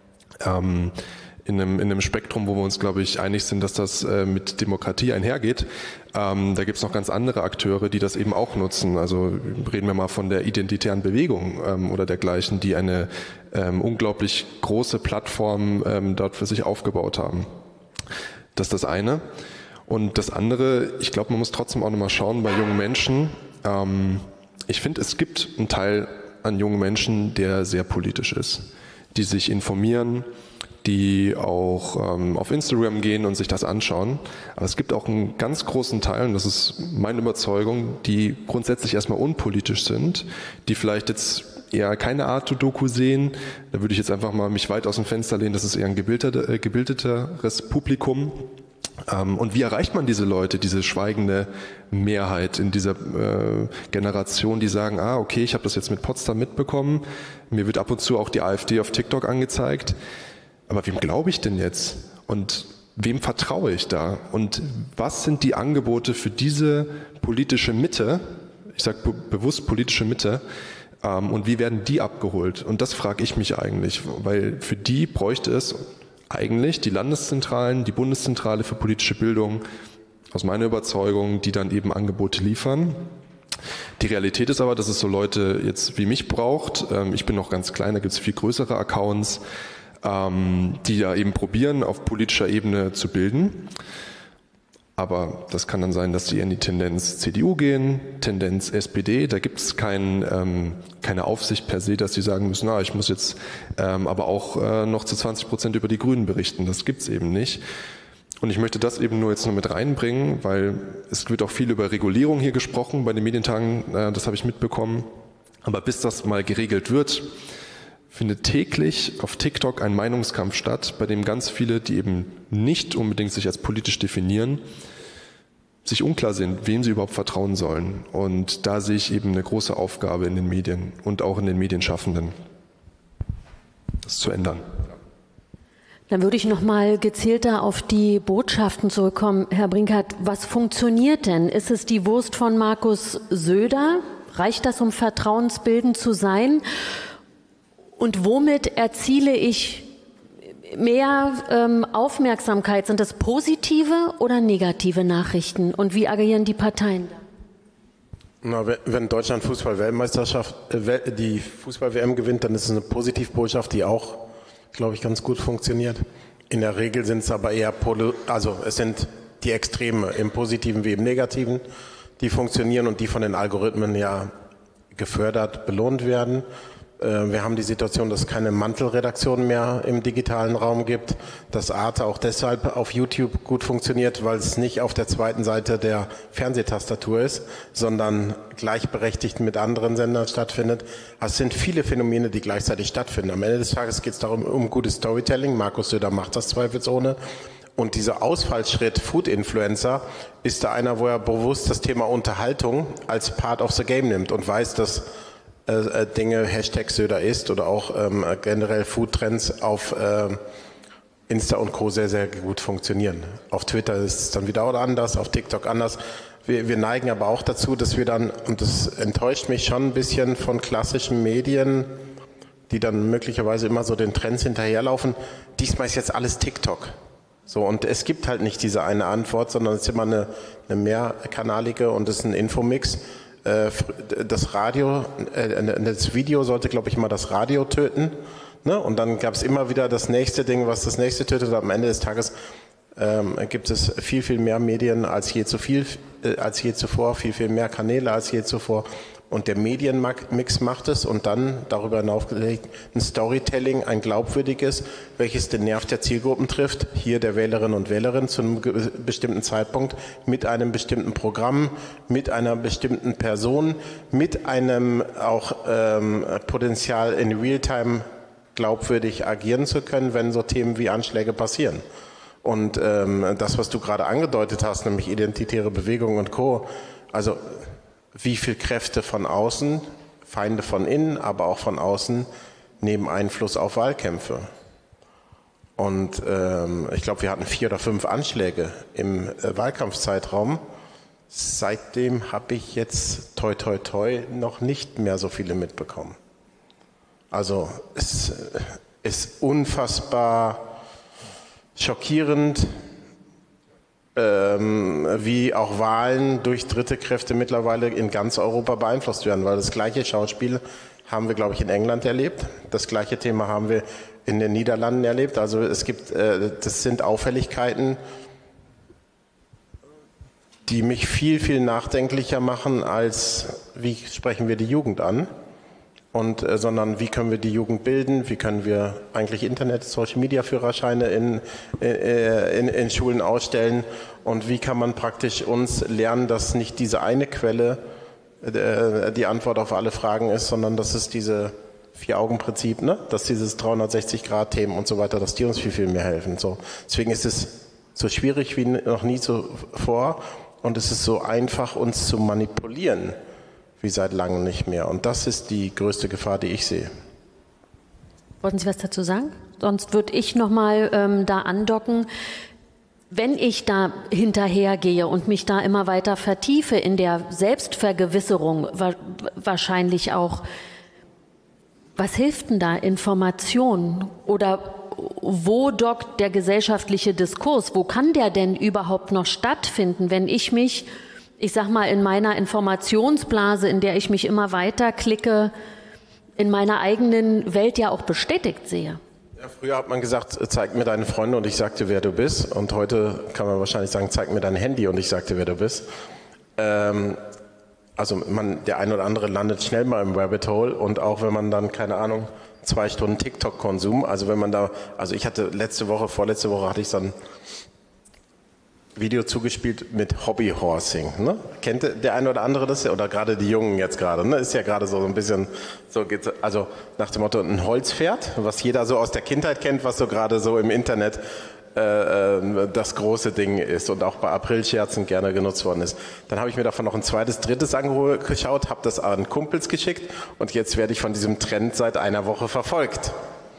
ähm, in, einem, in einem Spektrum, wo wir uns, glaube ich, einig sind, dass das äh, mit Demokratie einhergeht. Ähm, da gibt es noch ganz andere Akteure, die das eben auch nutzen. Also reden wir mal von der Identitären Bewegung ähm, oder dergleichen, die eine ähm, unglaublich große Plattform ähm, dort für sich aufgebaut haben. Das ist das eine. Und das andere, ich glaube, man muss trotzdem auch nochmal schauen bei jungen Menschen. Ähm, ich finde, es gibt einen Teil an jungen Menschen, der sehr politisch ist, die sich informieren, die auch ähm, auf Instagram gehen und sich das anschauen. Aber es gibt auch einen ganz großen Teil, und das ist meine Überzeugung, die grundsätzlich erstmal unpolitisch sind, die vielleicht jetzt eher keine Arte-Doku sehen. Da würde ich jetzt einfach mal mich weit aus dem Fenster lehnen, das ist eher ein gebildeter, äh, gebildeteres Publikum. Und wie erreicht man diese Leute, diese schweigende Mehrheit in dieser äh, Generation, die sagen, ah, okay, ich habe das jetzt mit Potsdam mitbekommen, mir wird ab und zu auch die AfD auf TikTok angezeigt, aber wem glaube ich denn jetzt? Und wem vertraue ich da? Und was sind die Angebote für diese politische Mitte, ich sage be- bewusst politische Mitte, ähm, und wie werden die abgeholt? Und das frage ich mich eigentlich, weil für die bräuchte es eigentlich die Landeszentralen, die Bundeszentrale für politische Bildung, aus meiner Überzeugung, die dann eben Angebote liefern. Die Realität ist aber, dass es so Leute jetzt wie mich braucht. Ich bin noch ganz klein, da gibt es viel größere Accounts, die da eben probieren, auf politischer Ebene zu bilden. Aber das kann dann sein, dass die in die Tendenz C D U gehen, Tendenz S P D. Da gibt es kein, ähm, keine Aufsicht per se, dass sie sagen müssen, na, ich muss jetzt ähm, aber auch äh, noch zu zwanzig Prozent über die Grünen berichten. Das gibt es eben nicht. Und ich möchte das eben nur jetzt nur mit reinbringen, weil es wird auch viel über Regulierung hier gesprochen bei den Medientagen, äh, das habe ich mitbekommen. Aber bis das mal geregelt wird, findet täglich auf TikTok ein Meinungskampf statt, bei dem ganz viele, die eben nicht unbedingt sich als politisch definieren, sich unklar sind, wem sie überhaupt vertrauen sollen. Und da sehe ich eben eine große Aufgabe in den Medien und auch in den Medienschaffenden, das zu ändern. Dann würde ich noch mal gezielter auf die Botschaften zurückkommen. Herr Brinkert, was funktioniert denn? Ist es die Wurst von Markus Söder? Reicht das, um vertrauensbildend zu sein? Und womit erziele ich mehr ähm, Aufmerksamkeit? Sind das positive oder negative Nachrichten? Und wie agieren die Parteien da? Na, wenn Deutschland Fußball-Weltmeisterschaft, äh, die Fußball-W M gewinnt, dann ist es eine Positivbotschaft, die auch, glaube ich, ganz gut funktioniert. In der Regel sind es aber eher, Polo, also es sind die Extreme im Positiven wie im Negativen, die funktionieren und die von den Algorithmen ja gefördert, belohnt werden. Wir haben die Situation, dass es keine Mantelredaktion mehr im digitalen Raum gibt, dass Arte auch deshalb auf YouTube gut funktioniert, weil es nicht auf der zweiten Seite der Fernsehtastatur ist, sondern gleichberechtigt mit anderen Sendern stattfindet. Es sind viele Phänomene, die gleichzeitig stattfinden. Am Ende des Tages geht es darum, um gutes Storytelling. Markus Söder macht das zweifelsohne. Und dieser Ausfallsschritt Food-Influencer ist da einer, wo er bewusst das Thema Unterhaltung als Part of the Game nimmt und weiß, dass Äh, Dinge, Hashtag Söder ist oder auch ähm, generell Foodtrends auf äh, Insta und Co. sehr, sehr gut funktionieren. Auf Twitter ist es dann wieder anders, auf TikTok anders. Wir, wir neigen aber auch dazu, dass wir dann, und das enttäuscht mich schon ein bisschen von klassischen Medien, die dann möglicherweise immer so den Trends hinterherlaufen, diesmal ist jetzt alles TikTok. So, und es gibt halt nicht diese eine Antwort, sondern es ist immer eine, eine mehrkanalige und es ist ein Infomix. Das Radio, das Video sollte, glaube ich, immer das Radio töten. Ne? Und dann gab es immer wieder das nächste Ding, was das nächste tötet. Und am Ende des Tages ähm, gibt es viel, viel mehr Medien als je, zu viel, äh, als je zuvor, viel, viel mehr Kanäle als je zuvor. Und der Medienmix macht es und dann darüber hinausgelegt ein Storytelling, ein glaubwürdiges, welches den Nerv der Zielgruppen trifft, hier der Wählerinnen und Wählerin zu einem bestimmten Zeitpunkt, mit einem bestimmten Programm, mit einer bestimmten Person, mit einem auch ähm, Potenzial in Realtime glaubwürdig agieren zu können, wenn so Themen wie Anschläge passieren. Und ähm, das, was du gerade angedeutet hast, nämlich identitäre Bewegungen und Co., also wie viel Kräfte von außen, Feinde von innen, aber auch von außen, nehmen Einfluss auf Wahlkämpfe. Und ähm, ich glaube, wir hatten vier oder fünf Anschläge im äh, Wahlkampfzeitraum. Seitdem habe ich jetzt toi toi toi noch nicht mehr so viele mitbekommen. Also es ist unfassbar schockierend, ähm, wie auch Wahlen durch dritte Kräfte mittlerweile in ganz Europa beeinflusst werden, weil das gleiche Schauspiel haben wir, glaube ich, in England erlebt. Das gleiche Thema haben wir in den Niederlanden erlebt. Also es gibt, äh, das sind Auffälligkeiten, die mich viel, viel nachdenklicher machen, als wie sprechen wir die Jugend an. Und, äh, sondern wie können wir die Jugend bilden, wie können wir eigentlich Internet, Social-Media-Führerscheine in, äh, in, in Schulen ausstellen und wie kann man praktisch uns lernen, dass nicht diese eine Quelle äh, die Antwort auf alle Fragen ist, sondern dass es diese Vier-Augen-Prinzip, ne? Dass dieses dreihundertsechzig-Grad-Themen und so weiter, dass die uns viel, viel mehr helfen. So. Deswegen ist es so schwierig wie noch nie zuvor und es ist so einfach, uns zu manipulieren wie seit langem nicht mehr. Und das ist die größte Gefahr, die ich sehe. Wollten Sie was dazu sagen? Sonst würde ich noch mal ähm, da andocken. Wenn ich da hinterhergehe und mich da immer weiter vertiefe in der Selbstvergewisserung, wa- wahrscheinlich auch, was hilft denn da Information? Oder wo dockt der gesellschaftliche Diskurs? Wo kann der denn überhaupt noch stattfinden, wenn ich mich, ich sag mal, in meiner Informationsblase, in der ich mich immer weiter klicke, in meiner eigenen Welt ja auch bestätigt sehe? Ja, früher hat man gesagt, zeig mir deine Freunde und ich sag dir, wer du bist. Und heute kann man wahrscheinlich sagen, zeig mir dein Handy und ich sag dir, wer du bist. Ähm, also man, der ein oder andere landet schnell mal im Rabbit Hole und auch wenn man dann, keine Ahnung, zwei Stunden TikTok-Konsum, also wenn man da, also ich hatte letzte Woche, vorletzte Woche hatte ich so ein Video zugespielt mit Hobbyhorsing. Ne? Kennt der eine oder andere das? Oder gerade die Jungen jetzt gerade. Ne? Ist ja gerade so ein bisschen, so geht's, also nach dem Motto ein Holzpferd, was jeder so aus der Kindheit kennt, was so gerade so im Internet äh, das große Ding ist und auch bei Aprilscherzen gerne genutzt worden ist. Dann habe ich mir davon noch ein zweites, drittes angeschaut, habe das an Kumpels geschickt und jetzt werde ich von diesem Trend seit einer Woche verfolgt.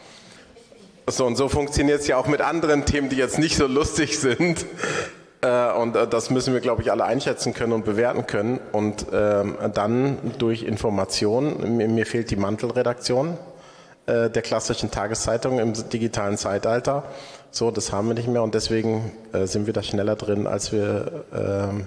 So und so funktioniert es ja auch mit anderen Themen, die jetzt nicht so lustig sind. Und das müssen wir, glaube ich, alle einschätzen können und bewerten können. Und ähm, dann durch Information, mir, mir fehlt die Mantelredaktion äh, der klassischen Tageszeitung im digitalen Zeitalter. So, das haben wir nicht mehr und deswegen äh, sind wir da schneller drin, als wir äh,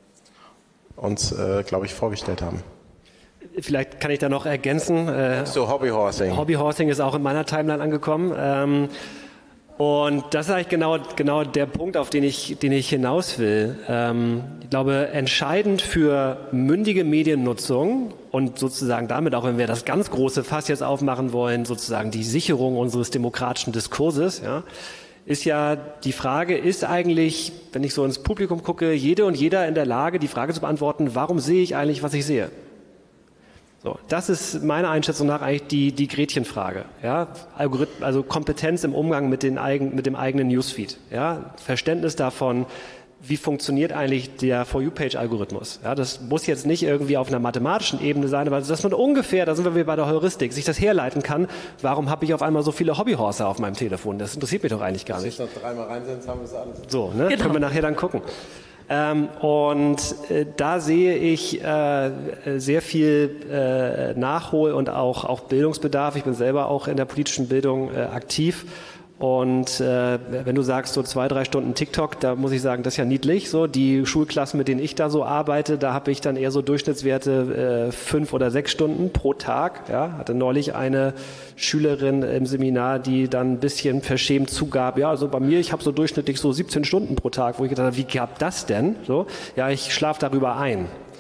uns, äh, glaube ich, vorgestellt haben. Vielleicht kann ich da noch ergänzen. Äh, so, Hobbyhorsing. Hobbyhorsing ist auch in meiner Timeline angekommen. Ähm, Und das ist eigentlich genau, genau der Punkt, auf den ich, den ich hinaus will. Ähm, ich glaube, entscheidend für mündige Mediennutzung und sozusagen damit auch, wenn wir das ganz große Fass jetzt aufmachen wollen, sozusagen die Sicherung unseres demokratischen Diskurses, ja, ist ja die Frage, ist eigentlich, wenn ich so ins Publikum gucke, jede und jeder in der Lage, die Frage zu beantworten, warum sehe ich eigentlich, was ich sehe? So, das ist meiner Einschätzung nach eigentlich die, die Gretchenfrage. Ja? Algorithmen, also Kompetenz im Umgang mit, den eigen, mit dem eigenen Newsfeed. Ja? Verständnis davon, wie funktioniert eigentlich der For You-Page-Algorithmus. Ja? Das muss jetzt nicht irgendwie auf einer mathematischen Ebene sein, aber dass man ungefähr, da sind wir wieder bei der Heuristik, sich das herleiten kann, warum habe ich auf einmal so viele Hobbyhorser auf meinem Telefon? Das interessiert mich doch eigentlich gar nicht. Wenn wir noch dreimal reinsetzen, haben wir es alles. So, ne? Genau. Können wir nachher dann gucken. Ähm, und äh, da sehe ich äh, sehr viel äh, Nachhol- und auch, auch Bildungsbedarf. Ich bin selber auch in der politischen Bildung äh, aktiv. Und äh, wenn du sagst, so zwei, drei Stunden TikTok, da muss ich sagen, das ist ja niedlich. So die Schulklassen, mit denen ich da so arbeite, da habe ich dann eher so Durchschnittswerte äh, fünf oder sechs Stunden pro Tag. Ja, hatte neulich eine Schülerin im Seminar, die dann ein bisschen verschämt zugab. Ja, also bei mir, ich habe so durchschnittlich so siebzehn Stunden pro Tag, wo ich gedacht habe, wie gab das denn? So, ja, ich schlafe darüber ein.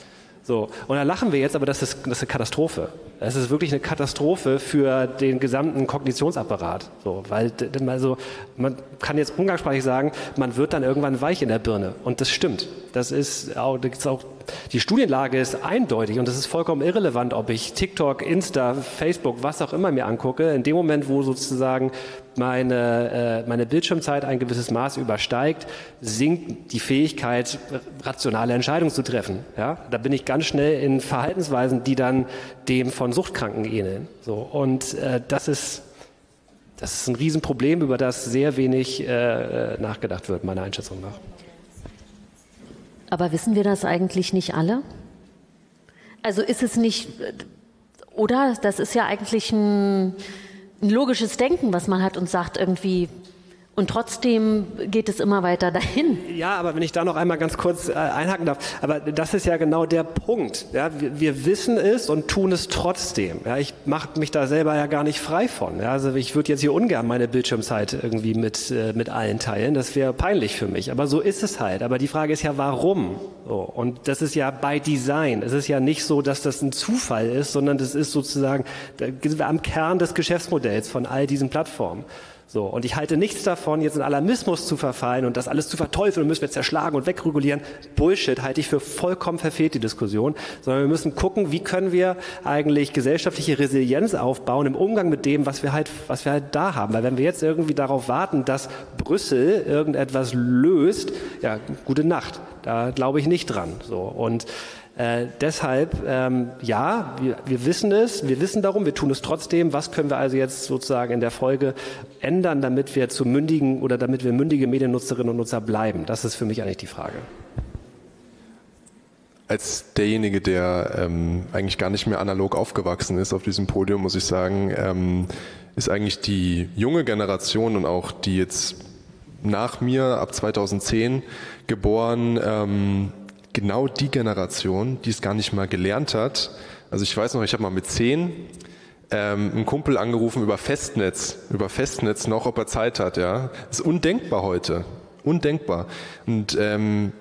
So. Und da lachen wir jetzt, aber das ist, das ist eine Katastrophe. Es ist wirklich eine Katastrophe für den gesamten Kognitionsapparat. So, weil also, man kann jetzt umgangssprachlich sagen, man wird dann irgendwann weich in der Birne. Und das stimmt. Das ist auch, das ist auch, die Studienlage ist eindeutig und es ist vollkommen irrelevant, ob ich TikTok, Insta, Facebook, was auch immer mir angucke. In dem Moment, wo sozusagen meine, äh, meine Bildschirmzeit ein gewisses Maß übersteigt, sinkt die Fähigkeit, rationale Entscheidungen zu treffen. Ja? Da bin ich ganz schnell in Verhaltensweisen, die dann dem von Suchtkranken ähneln. So, und äh, das ist, das ist ein Riesenproblem, über das sehr wenig äh, nachgedacht wird, meiner Einschätzung nach. Aber wissen wir das eigentlich nicht alle? Also ist es nicht, oder? Das ist ja eigentlich ein, ein logisches Denken, was man hat und sagt irgendwie, und trotzdem geht es immer weiter dahin. Ja, aber wenn ich da noch einmal ganz kurz äh, einhaken darf, aber das ist ja genau der Punkt. Ja? Wir, wir wissen es und tun es trotzdem. Ja? Ich mache mich da selber ja gar nicht frei von. Ja? Also ich würde jetzt hier ungern meine Bildschirmzeit irgendwie mit, äh, mit allen teilen. Das wäre peinlich für mich. Aber so ist es halt. Aber die Frage ist ja, warum? So. Und das ist ja by Design. Es ist ja nicht so, dass das ein Zufall ist, sondern das ist sozusagen am Kern des Geschäftsmodells von all diesen Plattformen. So, und ich halte nichts davon, jetzt in Alarmismus zu verfallen und das alles zu verteufeln und müssen wir zerschlagen und wegregulieren. Bullshit halte ich für vollkommen verfehlt, die Diskussion. Sondern wir müssen gucken, wie können wir eigentlich gesellschaftliche Resilienz aufbauen im Umgang mit dem, was wir halt, was wir halt da haben. Weil wenn wir jetzt irgendwie darauf warten, dass Brüssel irgendetwas löst, ja, gute Nacht. Da glaube ich nicht dran. So, und Äh, deshalb, ähm, ja, wir, wir wissen es, wir wissen darum, wir tun es trotzdem. Was können wir also jetzt sozusagen in der Folge ändern, damit wir zu mündigen oder damit wir mündige Mediennutzerinnen und Nutzer bleiben? Das ist für mich eigentlich die Frage. Als derjenige, der ähm, eigentlich gar nicht mehr analog aufgewachsen ist auf diesem Podium, muss ich sagen, ähm, ist eigentlich die junge Generation und auch die jetzt nach mir ab zweitausendzehn geboren, ähm, genau die Generation, die es gar nicht mal gelernt hat. Also ich weiß noch, ich habe mal mit zehn ähm, einen Kumpel angerufen über Festnetz, über Festnetz noch, ob er Zeit hat. Ja, das ist undenkbar heute, undenkbar. Und ähm,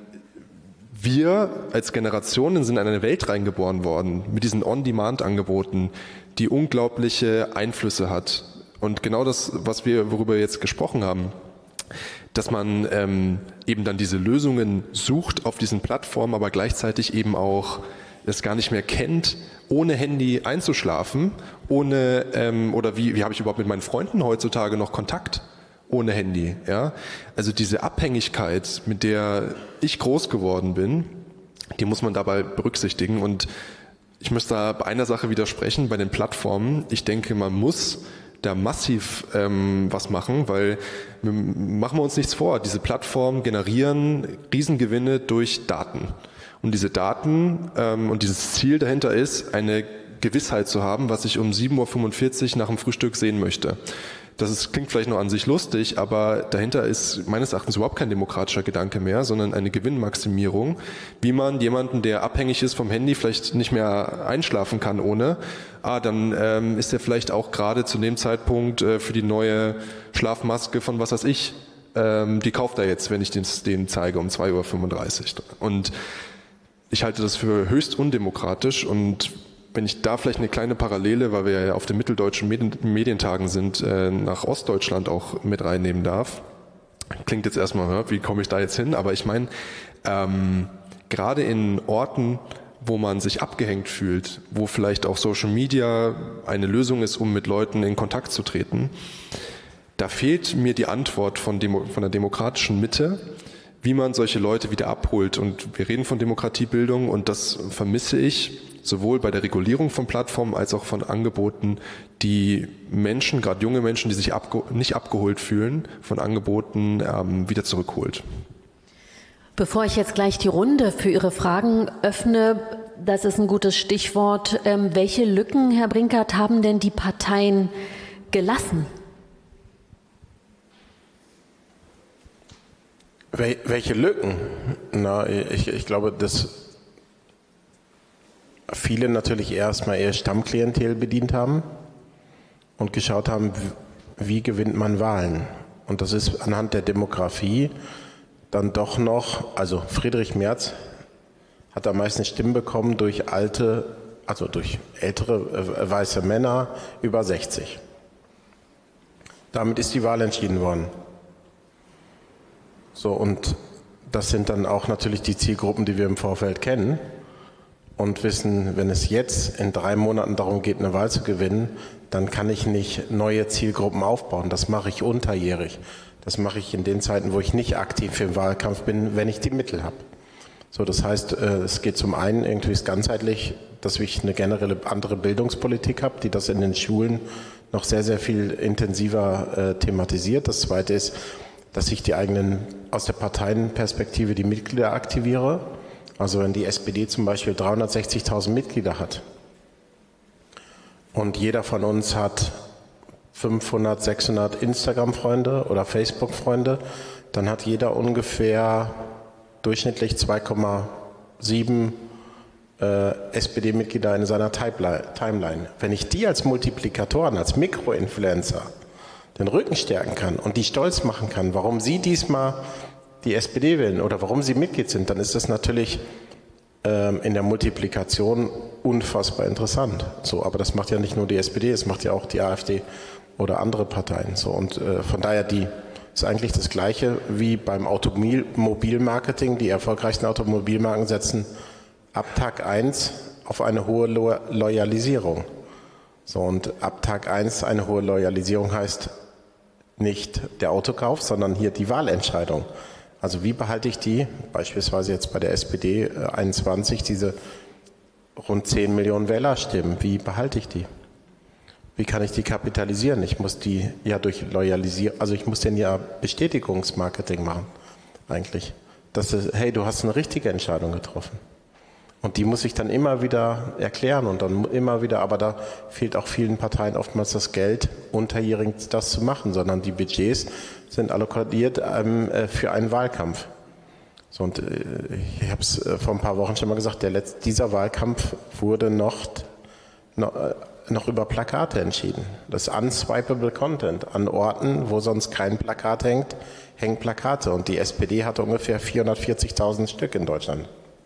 wir als Generationen sind in eine Welt reingeboren worden mit diesen On-Demand-Angeboten, die unglaubliche Einflüsse hat. Und genau das, was wir, worüber wir jetzt gesprochen haben, dass man ähm, eben dann diese Lösungen sucht auf diesen Plattformen, aber gleichzeitig eben auch es gar nicht mehr kennt, ohne Handy einzuschlafen, ohne ähm, oder wie, wie habe ich überhaupt mit meinen Freunden heutzutage noch Kontakt ohne Handy? Ja? Also diese Abhängigkeit, mit der ich groß geworden bin, die muss man dabei berücksichtigen. Und ich muss da bei einer Sache widersprechen, bei den Plattformen. Ich denke, man muss da massiv ähm, was machen, weil wir, machen wir uns nichts vor, diese Plattformen generieren Riesengewinne durch Daten. Und diese Daten ähm, und dieses Ziel dahinter ist, eine Gewissheit zu haben, was ich um sieben Uhr fünfundvierzig nach dem Frühstück sehen möchte. Das ist, klingt vielleicht noch an sich lustig, aber dahinter ist meines Erachtens überhaupt kein demokratischer Gedanke mehr, sondern eine Gewinnmaximierung, wie man jemanden, der abhängig ist vom Handy, vielleicht nicht mehr einschlafen kann ohne, ah, dann ähm, ist er vielleicht auch gerade zu dem Zeitpunkt äh, für die neue Schlafmaske von was weiß ich, ähm, die kauft er jetzt, wenn ich den, den zeige um zwei Uhr fünfunddreißig. Und ich halte das für höchst undemokratisch und wenn ich da vielleicht eine kleine Parallele, weil wir ja auf den mitteldeutschen Medientagen sind, nach Ostdeutschland auch mit reinnehmen darf. Klingt jetzt erstmal, wie komme ich da jetzt hin? Aber ich meine, ähm, gerade in Orten, wo man sich abgehängt fühlt, wo vielleicht auch Social Media eine Lösung ist, um mit Leuten in Kontakt zu treten, da fehlt mir die Antwort von, Demo, von der demokratischen Mitte, wie man solche Leute wieder abholt. Und wir reden von Demokratiebildung und das vermisse ich sowohl bei der Regulierung von Plattformen als auch von Angeboten, die Menschen, gerade junge Menschen, die sich abge- nicht abgeholt fühlen, von Angeboten ähm, wieder zurückholt. Bevor ich jetzt gleich die Runde für Ihre Fragen öffne, das ist ein gutes Stichwort. Ähm, welche Lücken, Herr Brinkert, haben denn die Parteien gelassen? Wel- welche Lücken? Na, ich, ich glaube, dass viele natürlich erstmal ihr Stammklientel bedient haben und geschaut haben, wie gewinnt man Wahlen. Und das ist anhand der Demografie dann doch noch, also Friedrich Merz hat am meisten Stimmen bekommen durch alte, also durch ältere äh, weiße Männer über sechzig. Damit ist die Wahl entschieden worden. So, und das sind dann auch natürlich die Zielgruppen, die wir im Vorfeld kennen und wissen, wenn es jetzt in drei Monaten darum geht, eine Wahl zu gewinnen, dann kann ich nicht neue Zielgruppen aufbauen. Das mache ich unterjährig. Das mache ich in den Zeiten, wo ich nicht aktiv im Wahlkampf bin, wenn ich die Mittel habe. So, das heißt, es geht zum einen irgendwie ganzheitlich, dass ich eine generelle andere Bildungspolitik habe, die das in den Schulen noch sehr, sehr viel intensiver äh, thematisiert. Das zweite ist, dass ich die eigenen, aus der Parteienperspektive die Mitglieder aktiviere. Also wenn die S P D zum Beispiel dreihundertsechzigtausend Mitglieder hat und jeder von uns hat fünfhundert, sechshundert Instagram-Freunde oder Facebook-Freunde, dann hat jeder ungefähr durchschnittlich zwei Komma sieben äh, S P D-Mitglieder in seiner Timeline. Wenn ich die als Multiplikatoren, als Mikroinfluencer den Rücken stärken kann und die stolz machen kann, warum sie diesmal die S P D wählen oder warum sie Mitglied sind, dann ist das natürlich ähm, in der Multiplikation unfassbar interessant. So, aber das macht ja nicht nur die S P D, es macht ja auch die AfD oder andere Parteien. So, und äh, von daher die ist eigentlich das Gleiche wie beim Automobilmarketing. Die erfolgreichsten Automobilmarken setzen ab Tag eins auf eine hohe Lo- Loyalisierung. So, und ab Tag eins eine hohe Loyalisierung heißt nicht der Autokauf, sondern hier die Wahlentscheidung. Also wie behalte ich die, beispielsweise jetzt bei der S P D äh, einundzwanzig, diese rund zehn Millionen Wählerstimmen, wie behalte ich die? Wie kann ich die kapitalisieren? Ich muss die ja durch Loyalisieren, also ich muss denen ja Bestätigungsmarketing machen, eigentlich. Dass es, hey, du hast eine richtige Entscheidung getroffen. Und die muss ich dann immer wieder erklären und dann immer wieder, aber da fehlt auch vielen Parteien oftmals das Geld, unterjährig das zu machen, sondern die Budgets sind allokiert ähm, für einen Wahlkampf. So, und äh, ich habe es äh, vor ein paar Wochen schon mal gesagt, der letzte, dieser Wahlkampf wurde noch, noch, äh, noch über Plakate entschieden. Das unswipeable Content. An Orten, wo sonst kein Plakat hängt, hängen Plakate. Und die S P D hatte ungefähr vierhundertvierzigtausend Stück in Deutschland.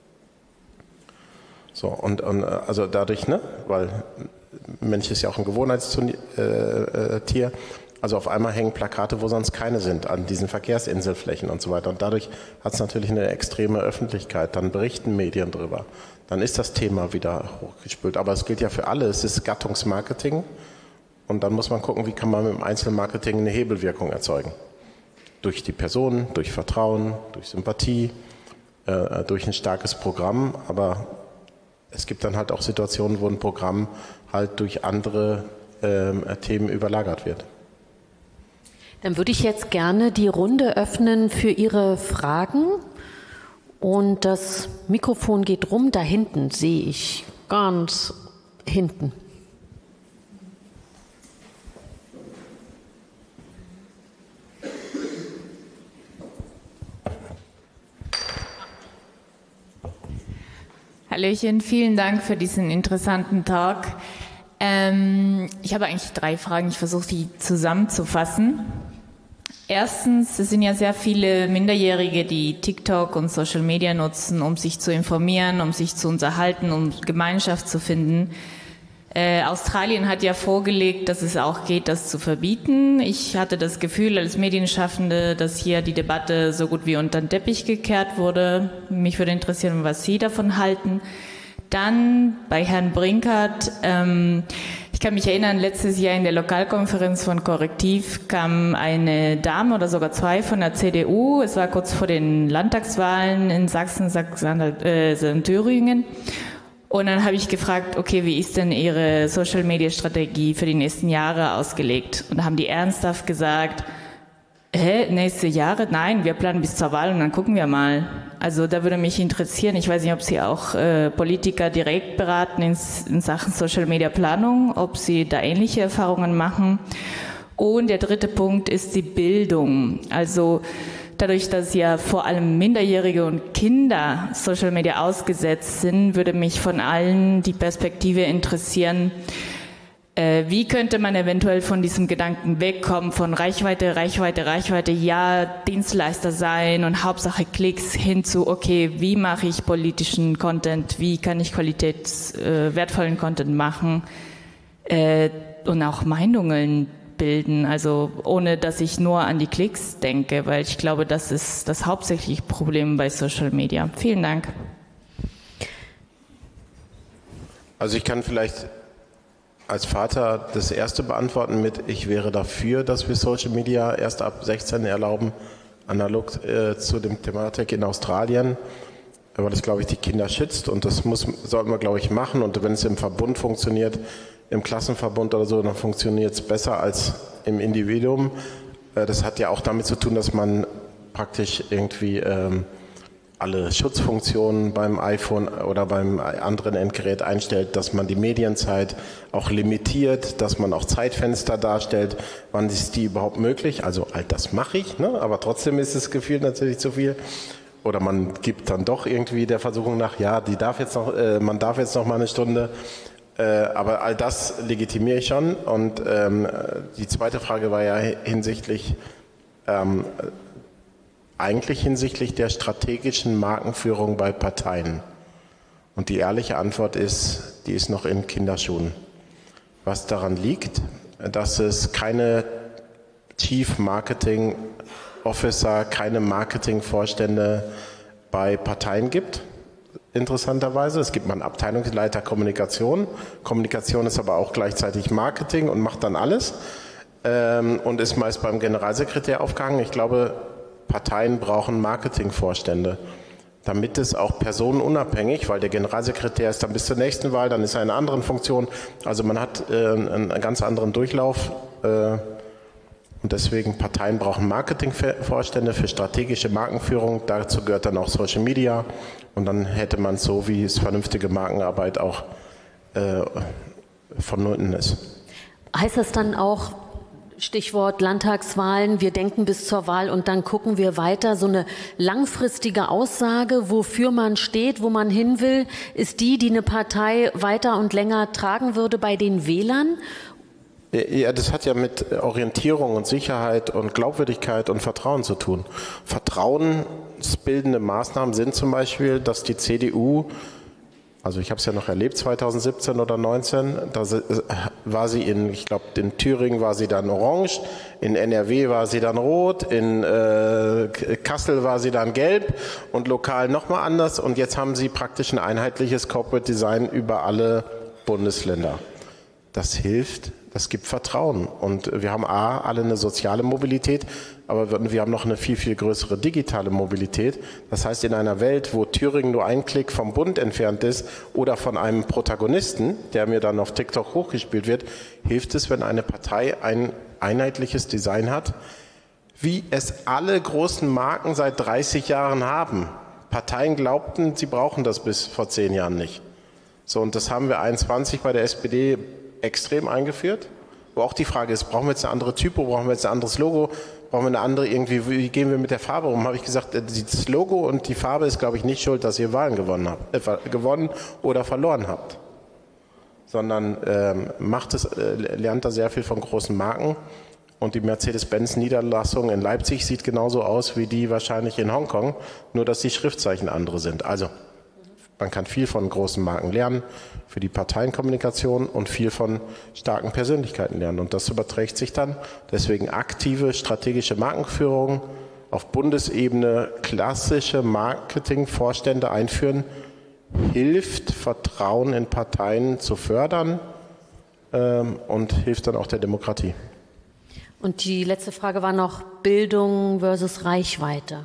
So, und, und also dadurch, ne, weil Mensch ist ja auch ein Gewohnheitstier, äh, äh, also auf einmal hängen Plakate, wo sonst keine sind, an diesen Verkehrsinselflächen und so weiter. Und dadurch hat es natürlich eine extreme Öffentlichkeit. Dann berichten Medien drüber. Dann ist das Thema wieder hochgespült. Aber es gilt ja für alle. Es ist Gattungsmarketing. Und dann muss man gucken, wie kann man mit dem Einzelmarketing eine Hebelwirkung erzeugen. Durch die Personen, durch Vertrauen, durch Sympathie, äh, durch ein starkes Programm. Aber es gibt dann halt auch Situationen, wo ein Programm halt durch andere ähm, Themen überlagert wird. Dann würde ich jetzt gerne die Runde öffnen für Ihre Fragen. Und das Mikrofon geht rum. Da hinten sehe ich, ganz hinten. Hallöchen, vielen Dank für diesen interessanten Talk. Ähm, ich habe eigentlich drei Fragen. Ich versuche, die zusammenzufassen. Erstens, es sind ja sehr viele Minderjährige, die TikTok und Social Media nutzen, um sich zu informieren, um sich zu unterhalten, um Gemeinschaft zu finden. Äh, Australien hat ja vorgelegt, dass es auch geht, das zu verbieten. Ich hatte das Gefühl als Medienschaffende, dass hier die Debatte so gut wie unter den Teppich gekehrt wurde. Mich würde interessieren, was Sie davon halten. Dann bei Herrn Brinkert, ähm, ich kann mich erinnern, letztes Jahr in der Lokalkonferenz von Korrektiv kam eine Dame oder sogar zwei von der C D U. Es war kurz vor den Landtagswahlen in Sachsen, Sachsen, äh, Thüringen. Und dann habe ich gefragt, okay, wie ist denn Ihre Social-Media-Strategie für die nächsten Jahre ausgelegt? Und da haben die ernsthaft gesagt, hä, nächste Jahre? Nein, wir planen bis zur Wahl und dann gucken wir mal. Also da würde mich interessieren, ich weiß nicht, ob Sie auch äh, Politiker direkt beraten in, in Sachen Social-Media-Planung, ob Sie da ähnliche Erfahrungen machen. Und der dritte Punkt ist die Bildung. Also dadurch, dass ja vor allem Minderjährige und Kinder Social Media ausgesetzt sind, würde mich von allen die Perspektive interessieren, Äh, wie könnte man eventuell von diesem Gedanken wegkommen, von Reichweite, Reichweite, Reichweite, ja, Dienstleister sein und Hauptsache Klicks hin zu, okay, wie mache ich politischen Content, wie kann ich qualitätswertvollen äh, Content machen äh, und auch Meinungen bilden, also ohne dass ich nur an die Klicks denke, weil ich glaube, das ist das hauptsächliche Problem bei Social Media. Vielen Dank. Also ich kann vielleicht als Vater das erste beantworten mit, ich wäre dafür, dass wir Social Media erst ab sechzehn erlauben, analog äh, zu dem Thematik in Australien, weil das, glaube ich, die Kinder schützt und das muss, sollten wir, glaube ich, machen und wenn es im Verbund funktioniert, im Klassenverbund oder so, dann funktioniert es besser als im Individuum. Äh, das hat ja auch damit zu tun, dass man praktisch irgendwie ähm, alle Schutzfunktionen beim iPhone oder beim anderen Endgerät einstellt, dass man die Medienzeit auch limitiert, dass man auch Zeitfenster darstellt, wann ist die überhaupt möglich. Also all das mache ich, ne? Aber trotzdem ist das Gefühl natürlich zu viel. Oder man gibt dann doch irgendwie der Versuchung nach, ja, die darf jetzt noch, äh, man darf jetzt noch mal eine Stunde. Äh, aber all das legitimiere ich schon. Und ähm, die zweite Frage war ja hinsichtlich ähm, eigentlich hinsichtlich der strategischen Markenführung bei Parteien. Und die ehrliche Antwort ist, die ist noch in Kinderschuhen. Was daran liegt, dass es keine Chief Marketing Officer, keine Marketingvorstände bei Parteien gibt, interessanterweise. Es gibt mal einen Abteilungsleiter Kommunikation. Kommunikation ist aber auch gleichzeitig Marketing und macht dann alles ähm, und ist meist beim Generalsekretär aufgehangen. Ich glaube, Parteien brauchen Marketingvorstände, damit es auch personenunabhängig, weil der Generalsekretär ist dann bis zur nächsten Wahl, dann ist er in einer anderen Funktion. Also man hat äh, einen ganz anderen Durchlauf äh, und deswegen Parteien brauchen Marketingvorstände für strategische Markenführung. Dazu gehört dann auch Social Media und dann hätte man so, wie es vernünftige Markenarbeit auch äh, vonnöten ist. Heißt das dann auch, Stichwort Landtagswahlen, wir denken bis zur Wahl und dann gucken wir weiter. So eine langfristige Aussage, wofür man steht, wo man hin will, ist die, die eine Partei weiter und länger tragen würde bei den Wählern? Ja, das hat ja mit Orientierung und Sicherheit und Glaubwürdigkeit und Vertrauen zu tun. Vertrauensbildende Maßnahmen sind zum Beispiel, dass die C D U, also ich habe es ja noch erlebt, zwanzig siebzehn oder neunzehn, da war sie in, ich glaube, in Thüringen war sie dann orange, in N R W war sie dann rot, in äh, Kassel war sie dann gelb und lokal nochmal anders. Und jetzt haben sie praktisch ein einheitliches Corporate Design über alle Bundesländer. Das hilft, das gibt Vertrauen. Und wir haben A, alle eine soziale Mobilität, aber wir haben noch eine viel, viel größere digitale Mobilität. Das heißt, in einer Welt, wo Thüringen nur ein Klick vom Bund entfernt ist oder von einem Protagonisten, der mir dann auf TikTok hochgespielt wird, hilft es, wenn eine Partei ein einheitliches Design hat, wie es alle großen Marken seit dreißig Jahren haben. Parteien glaubten, sie brauchen das bis vor zehn Jahren nicht. So, und das haben wir einundzwanzig bei der S P D extrem eingeführt, wo auch die Frage ist, brauchen wir jetzt eine andere Typo, brauchen wir jetzt ein anderes Logo, brauchen wir eine andere irgendwie, wie gehen wir mit der Farbe um? Habe ich gesagt, das Logo und die Farbe ist, glaube ich, nicht schuld, dass ihr Wahlen gewonnen habt, äh, gewonnen oder verloren habt, sondern ähm, macht es, äh, lernt da sehr viel von großen Marken und die Mercedes-Benz-Niederlassung in Leipzig sieht genauso aus wie die wahrscheinlich in Hongkong, nur dass die Schriftzeichen andere sind. Also man kann viel von großen Marken lernen für die Parteienkommunikation und viel von starken Persönlichkeiten lernen. Und das überträgt sich dann. Deswegen aktive strategische Markenführung auf Bundesebene, klassische Marketingvorstände einführen, hilft, Vertrauen in Parteien zu fördern ähm, und hilft dann auch der Demokratie. Und die letzte Frage war noch Bildung versus Reichweite.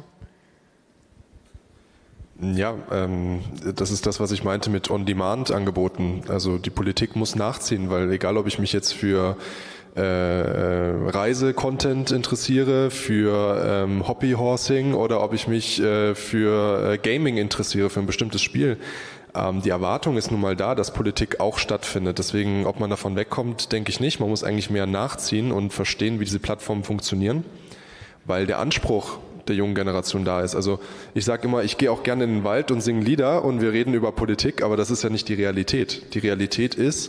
Ja, ähm, das ist das, was ich meinte mit On-Demand-Angeboten. Also die Politik muss nachziehen, weil egal, ob ich mich jetzt für äh, Reise-Content interessiere, für ähm, Hobby-Horsing oder ob ich mich äh, für äh, Gaming interessiere, für ein bestimmtes Spiel. Ähm, die Erwartung ist nun mal da, dass Politik auch stattfindet. Deswegen, ob man davon wegkommt, denke ich nicht. Man muss eigentlich mehr nachziehen und verstehen, wie diese Plattformen funktionieren, weil der Anspruch der jungen Generation da ist. Also ich sage immer, ich gehe auch gerne in den Wald und singe Lieder und wir reden über Politik, aber das ist ja nicht die Realität. Die Realität ist,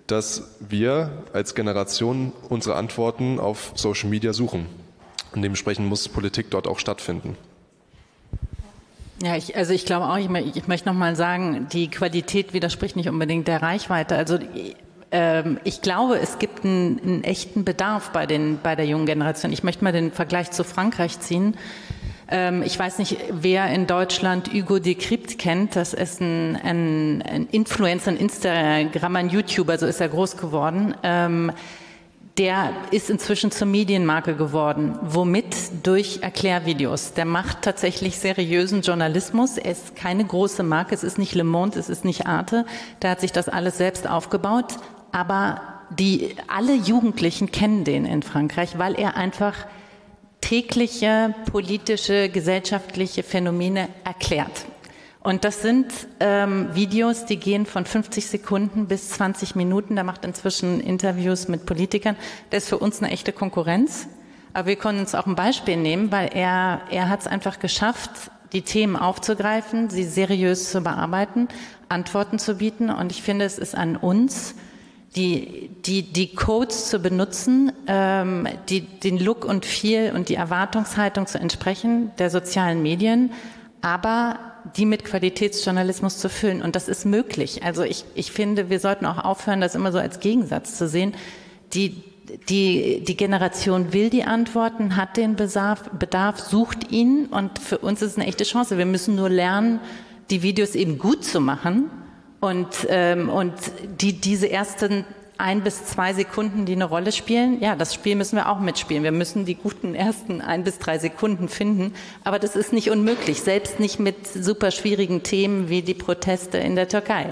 dass wir als Generation unsere Antworten auf Social Media suchen. Und dementsprechend muss Politik dort auch stattfinden. Ja, ich, also ich glaube auch, ich, ich möchte noch mal sagen, die Qualität widerspricht nicht unbedingt der Reichweite. Also ähm, ich glaube, es gibt einen, einen echten Bedarf bei, den, bei der jungen Generation. Ich möchte mal den Vergleich zu Frankreich ziehen. Ähm, ich weiß nicht, wer in Deutschland Hugo Décrypte kennt. Das ist ein, ein, ein Influencer, ein Instagrammer, ein YouTuber, so ist er groß geworden. Ähm, Der ist inzwischen zur Medienmarke geworden. Womit? Durch Erklärvideos. Der macht tatsächlich seriösen Journalismus. Er ist keine große Marke. Es ist nicht Le Monde, es ist nicht Arte. Der hat sich das alles selbst aufgebaut. Aber die, alle Jugendlichen kennen den in Frankreich, weil er einfach tägliche politische, gesellschaftliche Phänomene erklärt. Und das sind ähm, Videos, die gehen von fünfzig Sekunden bis zwanzig Minuten. Der macht inzwischen Interviews mit Politikern. Das ist für uns eine echte Konkurrenz. Aber wir können uns auch ein Beispiel nehmen, weil er, er hat es einfach geschafft, die Themen aufzugreifen, sie seriös zu bearbeiten, Antworten zu bieten. Und ich finde, es ist an uns, die, die, die Codes zu benutzen, ähm, die, den Look und Feel und die Erwartungshaltung zu entsprechen der sozialen Medien, aber die mit Qualitätsjournalismus zu füllen. Und das ist möglich. Also ich, ich finde, wir sollten auch aufhören, das immer so als Gegensatz zu sehen. Die, die, die Generation will die Antworten, hat den Bedarf, Bedarf, sucht ihn. Und für uns ist es eine echte Chance. Wir müssen nur lernen, die Videos eben gut zu machen. Und, ähm, und die, diese ersten ein bis zwei Sekunden, die eine Rolle spielen, ja, das Spiel müssen wir auch mitspielen. Wir müssen die guten ersten ein bis drei Sekunden finden. Aber das ist nicht unmöglich, selbst nicht mit super schwierigen Themen wie die Proteste in der Türkei.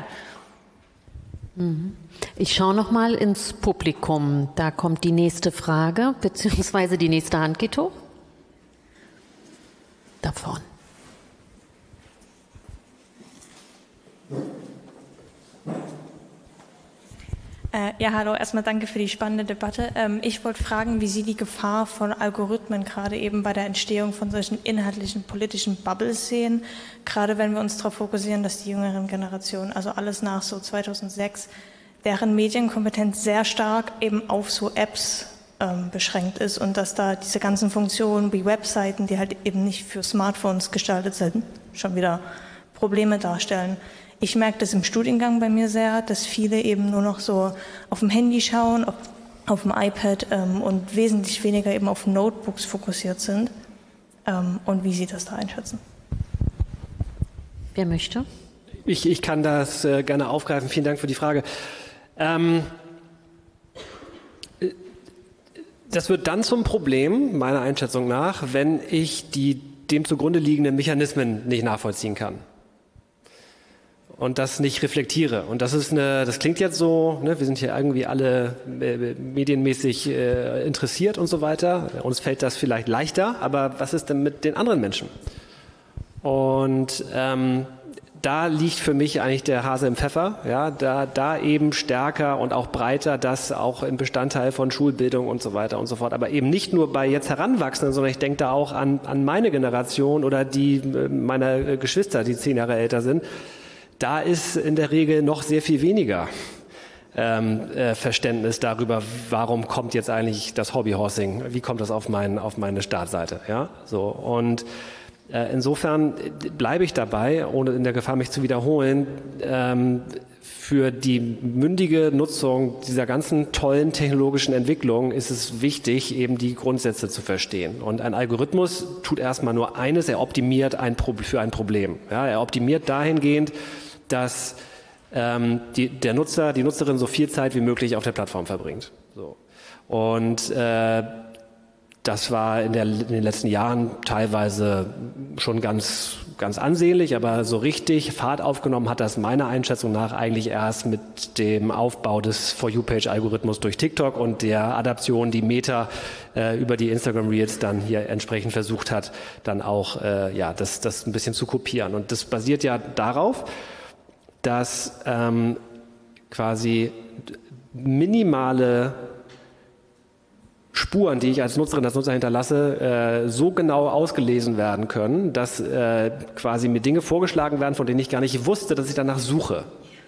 Ich schaue noch mal ins Publikum. Da kommt die nächste Frage, beziehungsweise die nächste Hand geht hoch. Da vorne. Ja, hallo, erstmal danke für die spannende Debatte. Ich wollte fragen, wie Sie die Gefahr von Algorithmen gerade eben bei der Entstehung von solchen inhaltlichen politischen Bubbles sehen, gerade wenn wir uns darauf fokussieren, dass die jüngeren Generationen, also alles nach so zweitausendsechs, deren Medienkompetenz sehr stark eben auf so Apps ähm, beschränkt ist und dass da diese ganzen Funktionen wie Webseiten, die halt eben nicht für Smartphones gestaltet sind, schon wieder Probleme darstellen. Ich merke das im Studiengang bei mir sehr, dass viele eben nur noch so auf dem Handy schauen, auf, auf dem iPad ähm, und wesentlich weniger eben auf Notebooks fokussiert sind ähm, und wie Sie das da einschätzen. Wer möchte? Ich, ich kann das äh, gerne aufgreifen. Vielen Dank für die Frage. Ähm, das wird dann zum Problem, meiner Einschätzung nach, wenn ich die dem zugrunde liegenden Mechanismen nicht nachvollziehen kann. Und das nicht reflektiere. Und das ist eine, das klingt jetzt so, ne, wir sind hier irgendwie alle äh, medienmäßig äh, interessiert und so weiter. Uns fällt das vielleicht leichter, aber was ist denn mit den anderen Menschen? Und ähm, da liegt für mich eigentlich der Hase im Pfeffer, ja, da, da eben stärker und auch breiter das auch im Bestandteil von Schulbildung und so weiter und so fort. Aber eben nicht nur bei jetzt Heranwachsenden, sondern ich denke da auch an, an meine Generation oder die meiner Geschwister, die zehn Jahre älter sind. Da ist in der Regel noch sehr viel weniger ähm, äh, Verständnis darüber, warum kommt jetzt eigentlich das Hobbyhorsing, wie kommt das auf, mein, auf meine Startseite. Ja? So, und äh, insofern bleibe ich dabei, ohne in der Gefahr mich zu wiederholen, ähm, für die mündige Nutzung dieser ganzen tollen technologischen Entwicklung ist es wichtig, eben die Grundsätze zu verstehen. Und ein Algorithmus tut erstmal nur eines, er optimiert ein Pro- für ein Problem. Ja, er optimiert dahingehend, dass ähm, die, der Nutzer, die Nutzerin so viel Zeit wie möglich auf der Plattform verbringt. So. Und äh, das war in, der, in den letzten Jahren teilweise schon ganz, ganz ansehnlich, aber so richtig Fahrt aufgenommen hat das meiner Einschätzung nach eigentlich erst mit dem Aufbau des For You-Page-Algorithmus durch TikTok und der Adaption, die Meta äh, über die Instagram Reels dann hier entsprechend versucht hat, dann auch äh, ja, das, das ein bisschen zu kopieren. Und das basiert ja darauf, dass ähm, quasi minimale Spuren, die ich als Nutzerin, als Nutzer hinterlasse, äh, so genau ausgelesen werden können, dass äh, quasi mir Dinge vorgeschlagen werden, von denen ich gar nicht wusste, dass ich danach suche.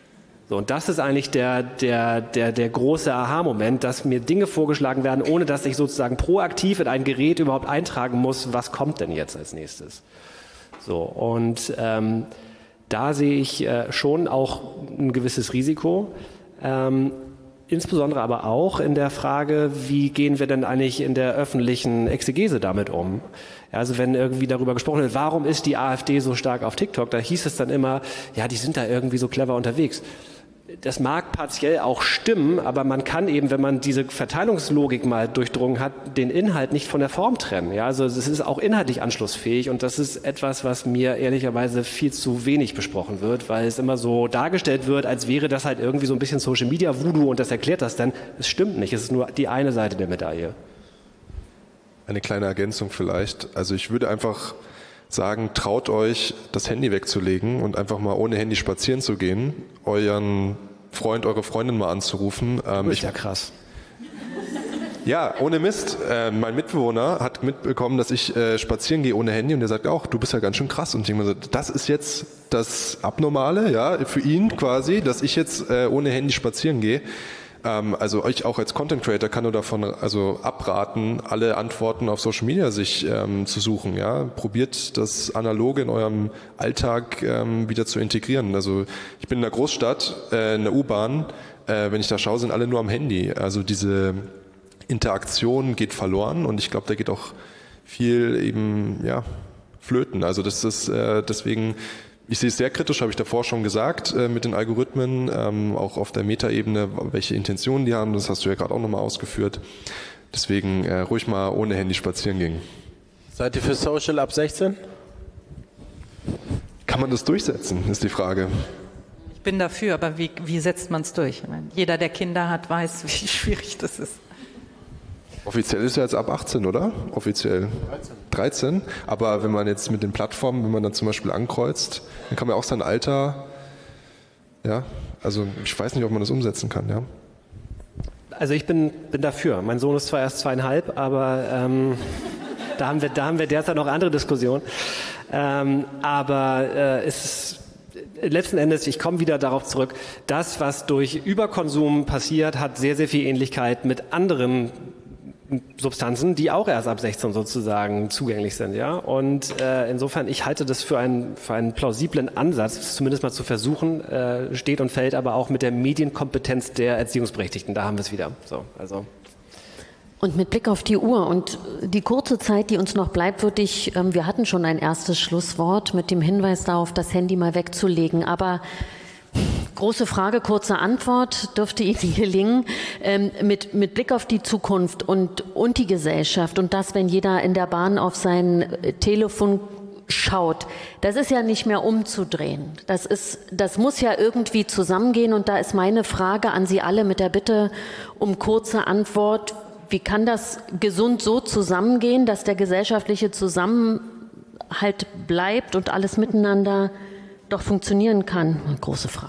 So, und das ist eigentlich der, der, der, der große Aha-Moment, dass mir Dinge vorgeschlagen werden, ohne dass ich sozusagen proaktiv in ein Gerät überhaupt eintragen muss, was kommt denn jetzt als nächstes. So, und ähm, da sehe ich äh, schon auch ein gewisses Risiko, ähm, insbesondere aber auch in der Frage, wie gehen wir denn eigentlich in der öffentlichen Exegese damit um? Ja, also wenn irgendwie darüber gesprochen wird, warum ist die AfD so stark auf TikTok, da hieß es dann immer, ja, die sind da irgendwie so clever unterwegs. Das mag partiell auch stimmen, aber man kann eben, wenn man diese Verteilungslogik mal durchdrungen hat, den Inhalt nicht von der Form trennen. Ja, also es ist auch inhaltlich anschlussfähig und das ist etwas, was mir ehrlicherweise viel zu wenig besprochen wird, weil es immer so dargestellt wird, als wäre das halt irgendwie so ein bisschen Social Media Voodoo und das erklärt das dann. Es stimmt nicht, es ist nur die eine Seite der Medaille. Eine kleine Ergänzung vielleicht. Also ich würde einfach sagen, traut euch, das Handy wegzulegen und einfach mal ohne Handy spazieren zu gehen, euren Freund, eure Freundin mal anzurufen. Ähm, das ist ja krass. Ja, ohne Mist. Äh, mein Mitbewohner hat mitbekommen, dass ich äh, spazieren gehe ohne Handy und der sagt auch, du bist ja ganz schön krass. Und ich denke mir so, das ist jetzt das Abnormale, ja, für ihn quasi, dass ich jetzt äh, ohne Handy spazieren gehe. Also euch auch als Content Creator kann nur davon also abraten, alle Antworten auf Social Media sich ähm, zu suchen. Ja, probiert das Analoge in eurem Alltag ähm, wieder zu integrieren. Also ich bin in der Großstadt, äh, in der U-Bahn, äh, wenn ich da schaue, sind alle nur am Handy. Also diese Interaktion geht verloren und ich glaube, da geht auch viel eben ja flöten. Also das ist äh, deswegen. Ich sehe es sehr kritisch, habe ich davor schon gesagt, äh, mit den Algorithmen, ähm, auch auf der Metaebene, welche Intentionen die haben, das hast du ja gerade auch nochmal ausgeführt. Deswegen äh, ruhig mal ohne Handy spazieren gehen. Seid ihr für Social ab sechzehn? Kann man das durchsetzen, ist die Frage. Ich bin dafür, aber wie, wie setzt man es durch? Ich meine, jeder, der Kinder hat, weiß, wie schwierig das ist. Offiziell ist ja jetzt ab achtzehn, oder? Offiziell. dreizehn. dreizehn. Aber wenn man jetzt mit den Plattformen, wenn man dann zum Beispiel ankreuzt, dann kann man auch sein Alter, ja, also ich weiß nicht, ob man das umsetzen kann, ja. Also ich bin, bin dafür. Mein Sohn ist zwar erst zweieinhalb, aber ähm, da, haben wir, da haben wir derzeit noch andere Diskussionen. Ähm, aber äh, es ist letzten Endes, ich komme wieder darauf zurück, das, was durch Überkonsum passiert, hat sehr, sehr viel Ähnlichkeit mit anderen Substanzen, die auch erst ab sechzehn sozusagen zugänglich sind, ja. Und äh, insofern, ich halte das für einen, für einen plausiblen Ansatz, zumindest mal zu versuchen, äh, steht und fällt aber auch mit der Medienkompetenz der Erziehungsberechtigten. Da haben wir es wieder. So, also. Und mit Blick auf die Uhr und die kurze Zeit, die uns noch bleibt, würde ich, ähm, wir hatten schon ein erstes Schlusswort mit dem Hinweis darauf, das Handy mal wegzulegen, aber große Frage, kurze Antwort, dürfte Ihnen gelingen. Ähm, mit, mit Blick auf die Zukunft und, und die Gesellschaft und das, wenn jeder in der Bahn auf sein Telefon schaut, das ist ja nicht mehr umzudrehen. Das ist, das muss ja irgendwie zusammengehen und da ist meine Frage an Sie alle mit der Bitte um kurze Antwort. Wie kann das gesund so zusammengehen, dass der gesellschaftliche Zusammenhalt bleibt und alles miteinander doch funktionieren kann? Eine große Frage.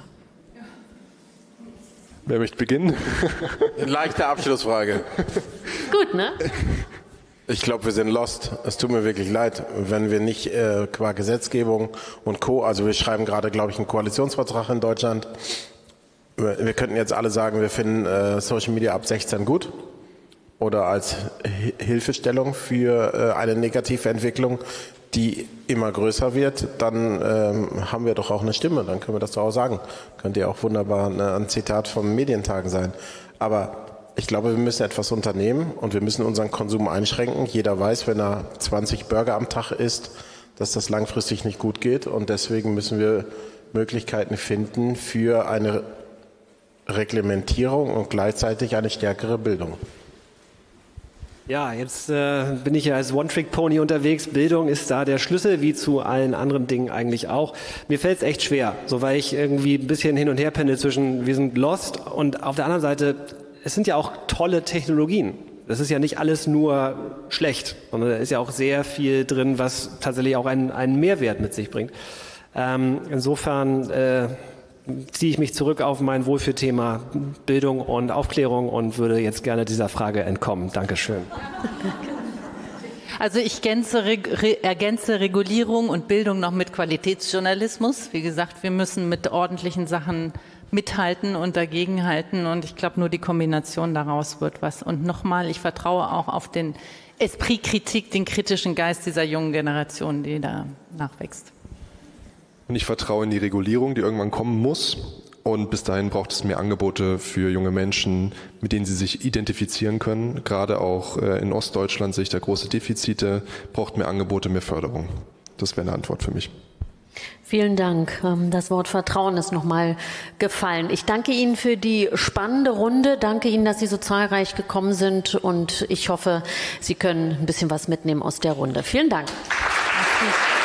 Wer möchte beginnen? Eine leichte Abschlussfrage. Gut, ne? Ich glaube, wir sind lost. Es tut mir wirklich leid, wenn wir nicht äh, qua Gesetzgebung und Co., also wir schreiben gerade, glaube ich, einen Koalitionsvertrag in Deutschland. Wir, wir könnten jetzt alle sagen, wir finden äh, Social Media ab sechzehn gut oder als H- Hilfestellung für äh, eine negative Entwicklung, die immer größer wird, dann ähm, haben wir doch auch eine Stimme, dann können wir das doch auch sagen. Könnte ja auch wunderbar eine, ein Zitat vom Medientagen sein. Aber ich glaube, wir müssen etwas unternehmen und wir müssen unseren Konsum einschränken. Jeder weiß, wenn er zwanzig Burger am Tag isst, dass das langfristig nicht gut geht und deswegen müssen wir Möglichkeiten finden für eine Reglementierung und gleichzeitig eine stärkere Bildung. Ja, jetzt äh, bin ich ja als One-Trick-Pony unterwegs. Bildung ist da der Schlüssel, wie zu allen anderen Dingen eigentlich auch. Mir fällt es echt schwer, so weil ich irgendwie ein bisschen hin und her pendel zwischen, wir sind lost und auf der anderen Seite, es sind ja auch tolle Technologien. Das ist ja nicht alles nur schlecht, sondern da ist ja auch sehr viel drin, was tatsächlich auch einen, einen Mehrwert mit sich bringt. Ähm, insofern äh, ziehe ich mich zurück auf mein Wohlfühlthema Bildung und Aufklärung und würde jetzt gerne dieser Frage entkommen. Dankeschön. Also ich ergänze, re, ergänze Regulierung und Bildung noch mit Qualitätsjournalismus. Wie gesagt, wir müssen mit ordentlichen Sachen mithalten und dagegenhalten. Und ich glaube, nur die Kombination daraus wird was. Und nochmal, ich vertraue auch auf den Esprit Kritik, den kritischen Geist dieser jungen Generation, die da nachwächst. Und ich vertraue in die Regulierung, die irgendwann kommen muss. Und bis dahin braucht es mehr Angebote für junge Menschen, mit denen sie sich identifizieren können. Gerade auch in Ostdeutschland sehe ich da große Defizite, braucht mehr Angebote, mehr Förderung. Das wäre eine Antwort für mich. Vielen Dank. Das Wort Vertrauen ist nochmal gefallen. Ich danke Ihnen für die spannende Runde. Danke Ihnen, dass Sie so zahlreich gekommen sind. Und ich hoffe, Sie können ein bisschen was mitnehmen aus der Runde. Vielen Dank. Applaus